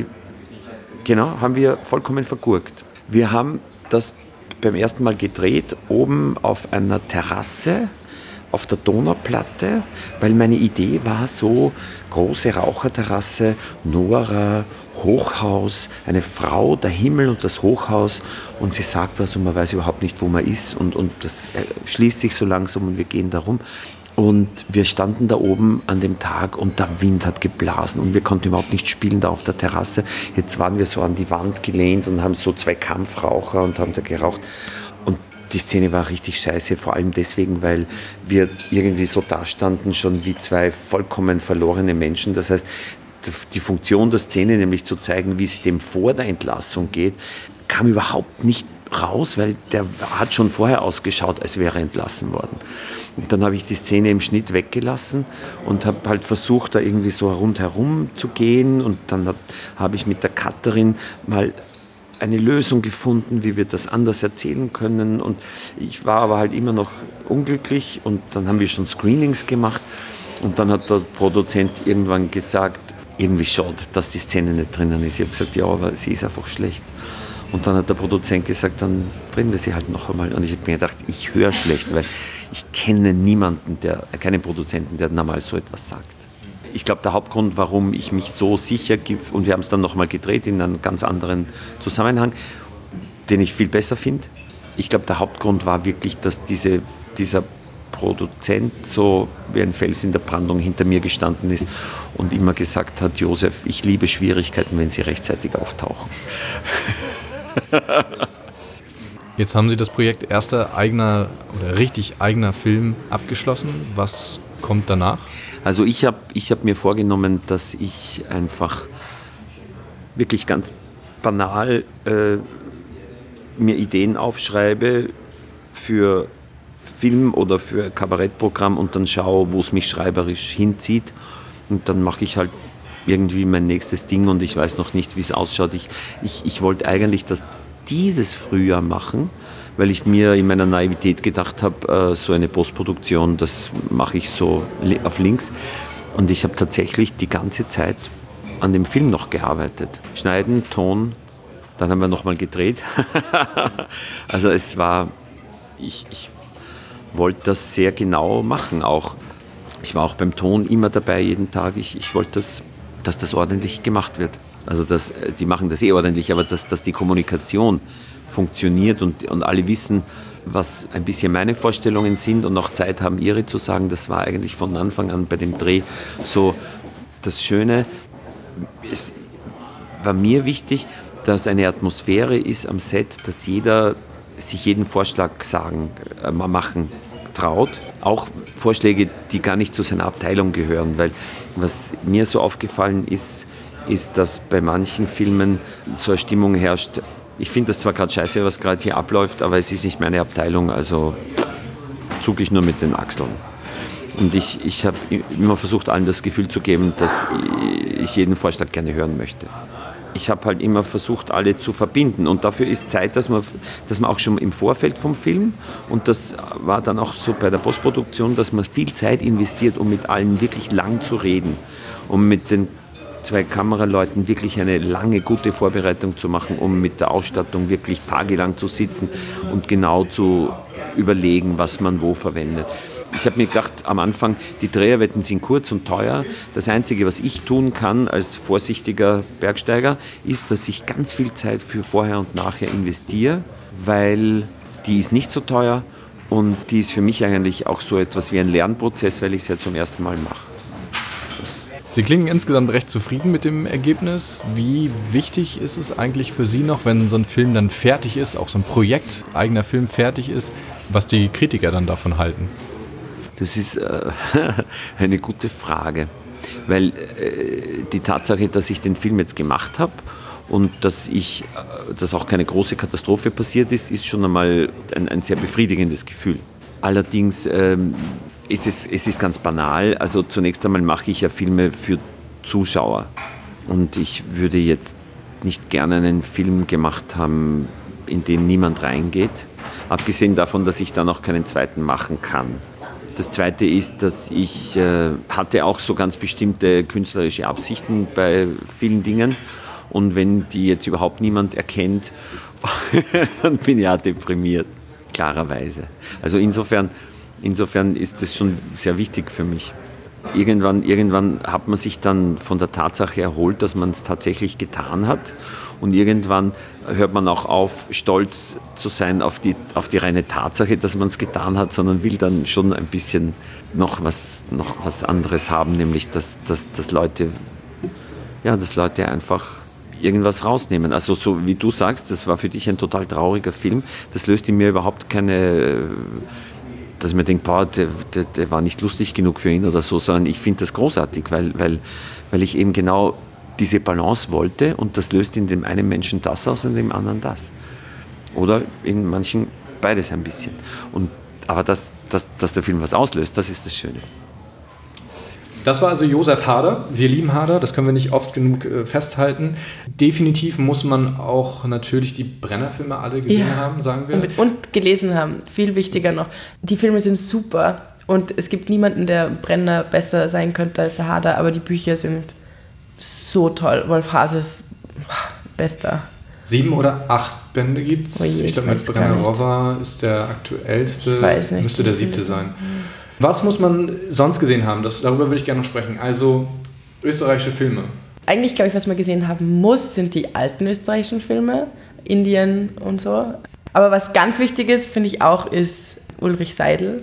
haben wir vollkommen vergurkt. Wir haben das beim ersten Mal gedreht, oben auf einer Terrasse, auf der Donauplatte, weil meine Idee war so, große Raucherterrasse, Nora, Hochhaus, eine Frau, der Himmel und das Hochhaus und sie sagt was und man weiß überhaupt nicht, wo man ist und das schließt sich so langsam und wir gehen da rum. Und wir standen da oben an dem Tag und der Wind hat geblasen und wir konnten überhaupt nicht spielen da auf der Terrasse. Jetzt waren wir so an die Wand gelehnt und haben so 2 Kampfraucher und haben da geraucht. Und die Szene war richtig scheiße, vor allem deswegen, weil wir irgendwie so dastanden schon wie 2 vollkommen verlorene Menschen. Das heißt, die Funktion der Szene, nämlich zu zeigen, wie es dem vor der Entlassung geht, kam überhaupt nicht raus, weil der hat schon vorher ausgeschaut, als wäre er entlassen worden. Und dann habe ich die Szene im Schnitt weggelassen und habe halt versucht, da irgendwie so rundherum zu gehen. Und dann habe ich mit der Cutterin mal eine Lösung gefunden, wie wir das anders erzählen können. Und ich war aber halt immer noch unglücklich. Und dann haben wir schon Screenings gemacht. Und dann hat der Produzent irgendwann gesagt, irgendwie schade, dass die Szene nicht drinnen ist. Ich habe gesagt, ja, aber sie ist einfach schlecht. Und dann hat der Produzent gesagt, dann drehen wir sie halt noch einmal. Und ich habe mir gedacht, ich höre schlecht, weil ich kenne niemanden, keinen Produzenten, der normal so etwas sagt. Ich glaube, der Hauptgrund, warum ich mich so sicher gebe, und wir haben es dann noch mal gedreht in einem ganz anderen Zusammenhang, den ich viel besser finde. Ich glaube, der Hauptgrund war wirklich, dass dieser Produzent so wie ein Fels in der Brandung hinter mir gestanden ist und immer gesagt hat, Josef, ich liebe Schwierigkeiten, wenn sie rechtzeitig auftauchen. Jetzt haben Sie das Projekt erster richtig eigener Film abgeschlossen. Was kommt danach? Also ich hab mir vorgenommen, dass ich einfach wirklich ganz banal mir Ideen aufschreibe für Film oder für Kabarettprogramm und dann schaue, wo es mich schreiberisch hinzieht. Und dann mache ich halt irgendwie mein nächstes Ding und ich weiß noch nicht, wie es ausschaut. Ich wollte eigentlich dieses Frühjahr machen, weil ich mir in meiner Naivität gedacht habe, so eine Postproduktion, das mache ich so auf links. Und ich habe tatsächlich die ganze Zeit an dem Film noch gearbeitet. Schneiden, Ton, dann haben wir nochmal gedreht. Also es war, ich wollte das sehr genau machen auch. Ich war auch beim Ton immer dabei, jeden Tag. Ich wollte, dass das ordentlich gemacht wird. Also die machen das ordentlich, aber dass die Kommunikation funktioniert und alle wissen, was ein bisschen meine Vorstellungen sind und auch Zeit haben, ihre zu sagen. Das war eigentlich von Anfang an bei dem Dreh so das Schöne. Es war mir wichtig, dass eine Atmosphäre ist am Set, dass jeder sich jeden Vorschlag machen traut. Auch Vorschläge, die gar nicht zu seiner Abteilung gehören. Weil was mir so aufgefallen ist, dass bei manchen Filmen so eine Stimmung herrscht. Ich finde das zwar gerade scheiße, was gerade hier abläuft, aber es ist nicht meine Abteilung, also zucke ich nur mit den Achseln. Und ich habe immer versucht, allen das Gefühl zu geben, dass ich jeden Vorschlag gerne hören möchte. Ich habe halt immer versucht, alle zu verbinden. Und dafür ist Zeit, dass man auch schon im Vorfeld vom Film, und das war dann auch so bei der Postproduktion, dass man viel Zeit investiert, um mit allen wirklich lang zu reden, um mit den 2 Kameraleuten wirklich eine lange, gute Vorbereitung zu machen, um mit der Ausstattung wirklich tagelang zu sitzen und genau zu überlegen, was man wo verwendet. Ich habe mir gedacht, am Anfang, die Dreharbeiten sind kurz und teuer. Das Einzige, was ich tun kann als vorsichtiger Bergsteiger, ist, dass ich ganz viel Zeit für vorher und nachher investiere, weil die ist nicht so teuer und die ist für mich eigentlich auch so etwas wie ein Lernprozess, weil ich es ja zum ersten Mal mache. Sie klingen insgesamt recht zufrieden mit dem Ergebnis. Wie wichtig ist es eigentlich für Sie noch, wenn so ein Film dann fertig ist, auch so ein Projekt, eigener Film fertig ist, was die Kritiker dann davon halten? Das ist eine gute Frage, weil die Tatsache, dass ich den Film jetzt gemacht habe und dass auch keine große Katastrophe passiert ist, ist schon einmal ein sehr befriedigendes Gefühl. Allerdings es ist ganz banal. Also zunächst einmal mache ich ja Filme für Zuschauer und ich würde jetzt nicht gerne einen Film gemacht haben, in den niemand reingeht, abgesehen davon, dass ich dann auch keinen zweiten machen kann. Das Zweite ist, dass ich hatte auch so ganz bestimmte künstlerische Absichten bei vielen Dingen. Und wenn die jetzt überhaupt niemand erkennt, dann bin ich ja deprimiert, klarerweise. Also insofern ist das schon sehr wichtig für mich. Irgendwann hat man sich dann von der Tatsache erholt, dass man es tatsächlich getan hat. Und irgendwann hört man auch auf, stolz zu sein auf die reine Tatsache, dass man es getan hat, sondern will dann schon ein bisschen noch was anderes haben, nämlich dass Leute einfach irgendwas rausnehmen. Also so wie du sagst, das war für dich ein total trauriger Film. Das löst in mir überhaupt keine... dass ich mir denke, der war nicht lustig genug für ihn oder so, sondern ich finde das großartig, weil ich eben genau diese Balance wollte und das löst in dem einen Menschen das aus und in dem anderen das. Oder in manchen beides ein bisschen. Aber dass der Film was auslöst, das ist das Schöne. Das war also Josef Harder. Wir lieben Harder, das können wir nicht oft genug festhalten. Definitiv muss man auch natürlich die Brenner-Filme alle gesehen haben, sagen wir. Und gelesen haben, viel wichtiger noch. Die Filme sind super und es gibt niemanden, der Brenner besser sein könnte als Harder, aber die Bücher sind so toll. Wolf Haase ist bester. 7 oder 8 Bände gibt es. Ich glaube, mit Brenner Rover ist der aktuellste. Ich weiß nicht. Müsste der 7. sein. Was muss man sonst gesehen haben? Darüber würde ich gerne noch sprechen. Also österreichische Filme. Eigentlich, glaube ich, was man gesehen haben muss, sind die alten österreichischen Filme, Indien und so. Aber was ganz wichtig ist, finde ich auch, ist Ulrich Seidel.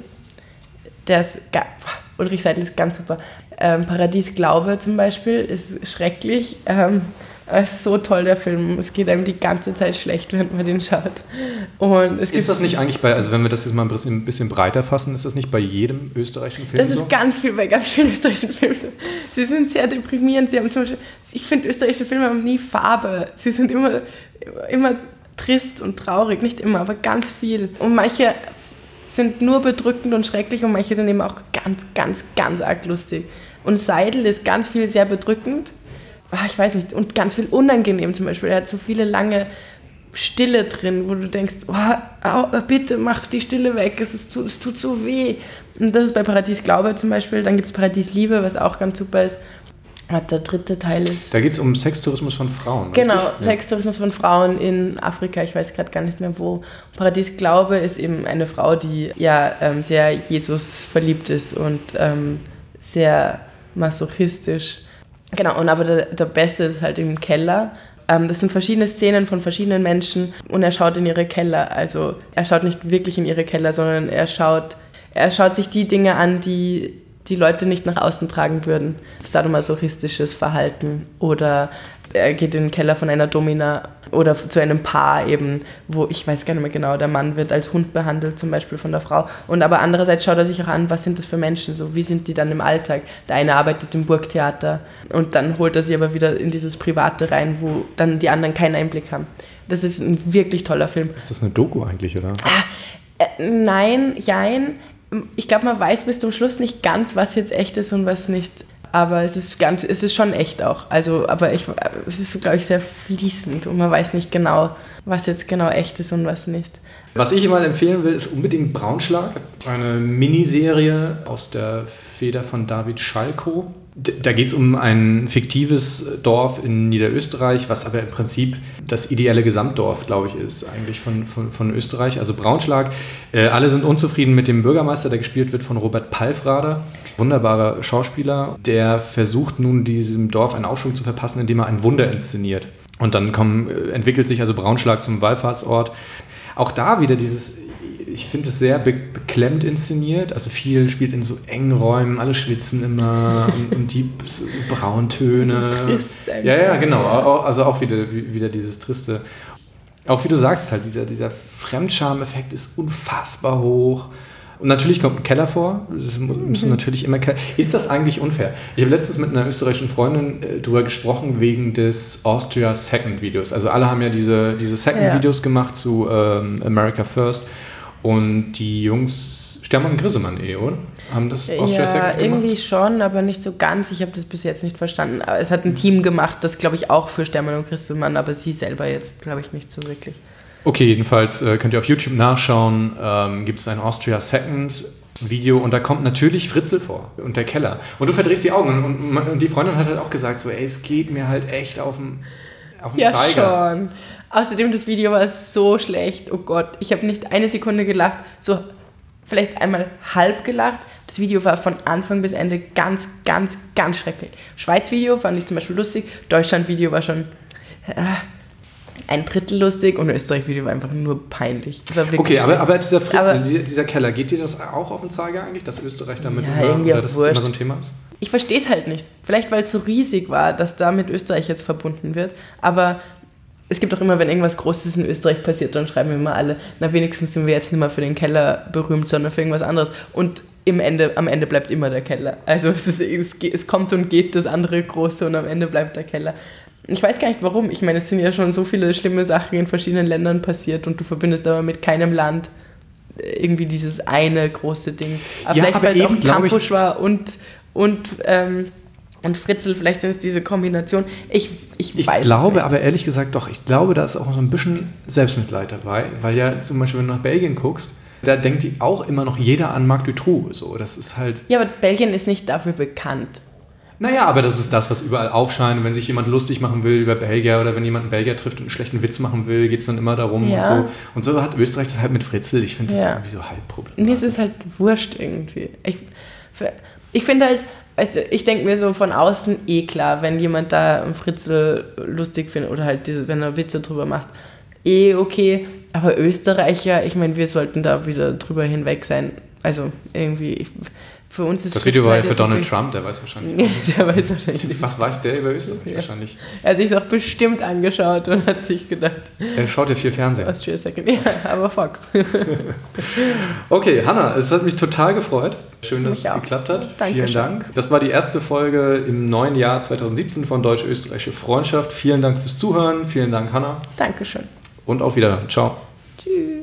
Ulrich Seidel ist ganz super. Paradies Glaube zum Beispiel ist schrecklich. Es ist so toll, der Film. Es geht einem die ganze Zeit schlecht, während man den schaut. Und ist das nicht eigentlich also wenn wir das jetzt mal ein bisschen breiter fassen, ist das nicht bei jedem österreichischen Film so? Das ist ganz viel bei ganz vielen österreichischen Filmen so. Sie sind sehr deprimierend. Sie haben zum Beispiel, ich finde, österreichische Filme haben nie Farbe. Sie sind immer trist und traurig. Nicht immer, aber ganz viel. Und manche sind nur bedrückend und schrecklich und manche sind eben auch ganz, ganz, ganz arg lustig. Und Seidel ist ganz viel sehr bedrückend. Ich weiß nicht, und ganz viel unangenehm zum Beispiel. Er hat so viele lange Stille drin, wo du denkst, bitte mach die Stille weg, es tut so weh. Und das ist bei Paradies Glaube zum Beispiel. Dann gibt es Paradies Liebe, was auch ganz super ist. Der 3. Teil ist... Da geht es um Sextourismus von Frauen. Genau, richtig? Sextourismus von Frauen in Afrika, ich weiß gerade gar nicht mehr wo. Paradies Glaube ist eben eine Frau, die sehr Jesus verliebt ist und sehr masochistisch. Genau, und aber der Beste ist halt im Keller. Das sind verschiedene Szenen von verschiedenen Menschen und er schaut in ihre Keller. Also er schaut nicht wirklich in ihre Keller, sondern er schaut sich die Dinge an, die die Leute nicht nach außen tragen würden. Sadomasochistisches Verhalten oder er geht in den Keller von einer Domina oder zu einem Paar eben, wo ich weiß gar nicht mehr genau, der Mann wird als Hund behandelt, zum Beispiel von der Frau. Und aber andererseits schaut er sich auch an, was sind das für Menschen, so wie sind die dann im Alltag. Der eine arbeitet im Burgtheater und dann holt er sie aber wieder in dieses Private rein, wo dann die anderen keinen Einblick haben. Das ist ein wirklich toller Film. Ist das eine Doku eigentlich, oder? Nein, jein. Ich glaube, man weiß bis zum Schluss nicht ganz, was jetzt echt ist und was nicht. Aber es ist schon echt auch. Also, aber es ist, glaube ich, sehr fließend und man weiß nicht genau, was jetzt genau echt ist und was nicht. Was ich mal empfehlen will, ist unbedingt Braunschlag. Eine Miniserie aus der Feder von David Schalko. Da geht es um ein fiktives Dorf in Niederösterreich, was aber im Prinzip das ideelle Gesamtdorf, glaube ich, ist eigentlich von Österreich. Also Braunschlag. Alle sind unzufrieden mit dem Bürgermeister, der gespielt wird von Robert Palfrader. Wunderbarer Schauspieler, der versucht nun diesem Dorf einen Aufschwung zu verpassen, indem er ein Wunder inszeniert. Und dann entwickelt sich also Braunschlag zum Wallfahrtsort. Auch da wieder ich finde es sehr beklemmt inszeniert, also viel spielt in so engen Räumen, alle schwitzen immer und die so Brauntöne. So trist ja, genau, also auch wieder dieses Triste. Auch wie du sagst, halt dieser Fremdscham-Effekt ist unfassbar hoch. Und natürlich kommt ein Keller vor, das müssen natürlich immer Keller. Ist das eigentlich unfair? Ich habe letztens mit einer österreichischen Freundin drüber gesprochen, wegen des Austria Second Videos. Also alle haben ja diese Second Videos gemacht zu America First. Und die Jungs, Stermann und Grissemann oder? Haben das Austria Second gemacht? Ja, irgendwie schon, aber nicht so ganz. Ich habe das bis jetzt nicht verstanden. Aber es hat ein Team gemacht, das glaube ich auch für Stermann und Grissemann, aber sie selber jetzt glaube ich nicht so wirklich. Okay, jedenfalls könnt ihr auf YouTube nachschauen, gibt es ein Austria Second Video und da kommt natürlich Fritzl vor und der Keller. Und du verdrehst die Augen und die Freundin hat halt auch gesagt, so, es geht mir halt echt auf den Zeiger. Ja, schon. Außerdem, das Video war so schlecht, oh Gott, ich habe nicht eine Sekunde gelacht, so vielleicht einmal halb gelacht. Das Video war von Anfang bis Ende ganz, ganz, ganz schrecklich. Schweiz-Video fand ich zum Beispiel lustig, Deutschland-Video war schon ein Drittel lustig und Österreich-Video war einfach nur peinlich. Okay, aber dieser Fritzl, dieser Keller, geht dir das auch auf den Zeiger eigentlich, dass Österreich damit oder dass das immer so ein Thema ist? Ich verstehe es halt nicht. Vielleicht, weil es so riesig war, dass da mit Österreich jetzt verbunden wird, aber es gibt auch immer, wenn irgendwas Großes in Österreich passiert, dann schreiben wir immer alle, na wenigstens sind wir jetzt nicht mehr für den Keller berühmt, sondern für irgendwas anderes. Und am Ende bleibt immer der Keller. Also es kommt und geht das andere Große und am Ende bleibt der Keller. Ich weiß gar nicht warum. Ich meine, es sind ja schon so viele schlimme Sachen in verschiedenen Ländern passiert und du verbindest aber mit keinem Land irgendwie dieses eine große Ding. Aber vielleicht, weil es auch Kampusch war und Fritzl, vielleicht sind es diese Kombination. Ich glaube aber ehrlich gesagt doch, ich glaube, da ist auch so ein bisschen Selbstmitleid dabei, weil ja zum Beispiel, wenn du nach Belgien guckst, da denkt die auch immer noch jeder an Marc Dutroux. So, das ist halt. Ja, aber Belgien ist nicht dafür bekannt. Naja, aber das ist das, was überall aufscheint. Wenn sich jemand lustig machen will über Belgier oder wenn jemand einen Belgier trifft und einen schlechten Witz machen will, geht es dann immer darum und so. Und so hat Österreich das halt mit Fritzl. Ich finde das irgendwie so halb problematisch. Mir ist es halt wurscht irgendwie. Ich finde halt, weißt du, ich denke mir so von außen klar, wenn jemand da einen Fritzl lustig findet oder halt wenn er Witze drüber macht, okay. Aber Österreicher, ich meine, wir sollten da wieder drüber hinweg sein. Also irgendwie, für uns ist das Video war ja für Donald Trump, der weiß wahrscheinlich nicht. Der weiß wahrscheinlich nicht. Was weiß der über Österreich wahrscheinlich? Er hat sich es auch bestimmt angeschaut und hat sich gedacht... Er schaut ja viel Fernsehen. Austria Second, ja, aber Fox. Okay, Hanna, es hat mich total gefreut. Schön, dass es geklappt hat. Vielen Dank. Das war die erste Folge im neuen Jahr 2017 von Deutsch-Österreichische Freundschaft. Vielen Dank fürs Zuhören. Vielen Dank, Hanna. Dankeschön. Und auf Wiederhören. Ciao. Tschüss.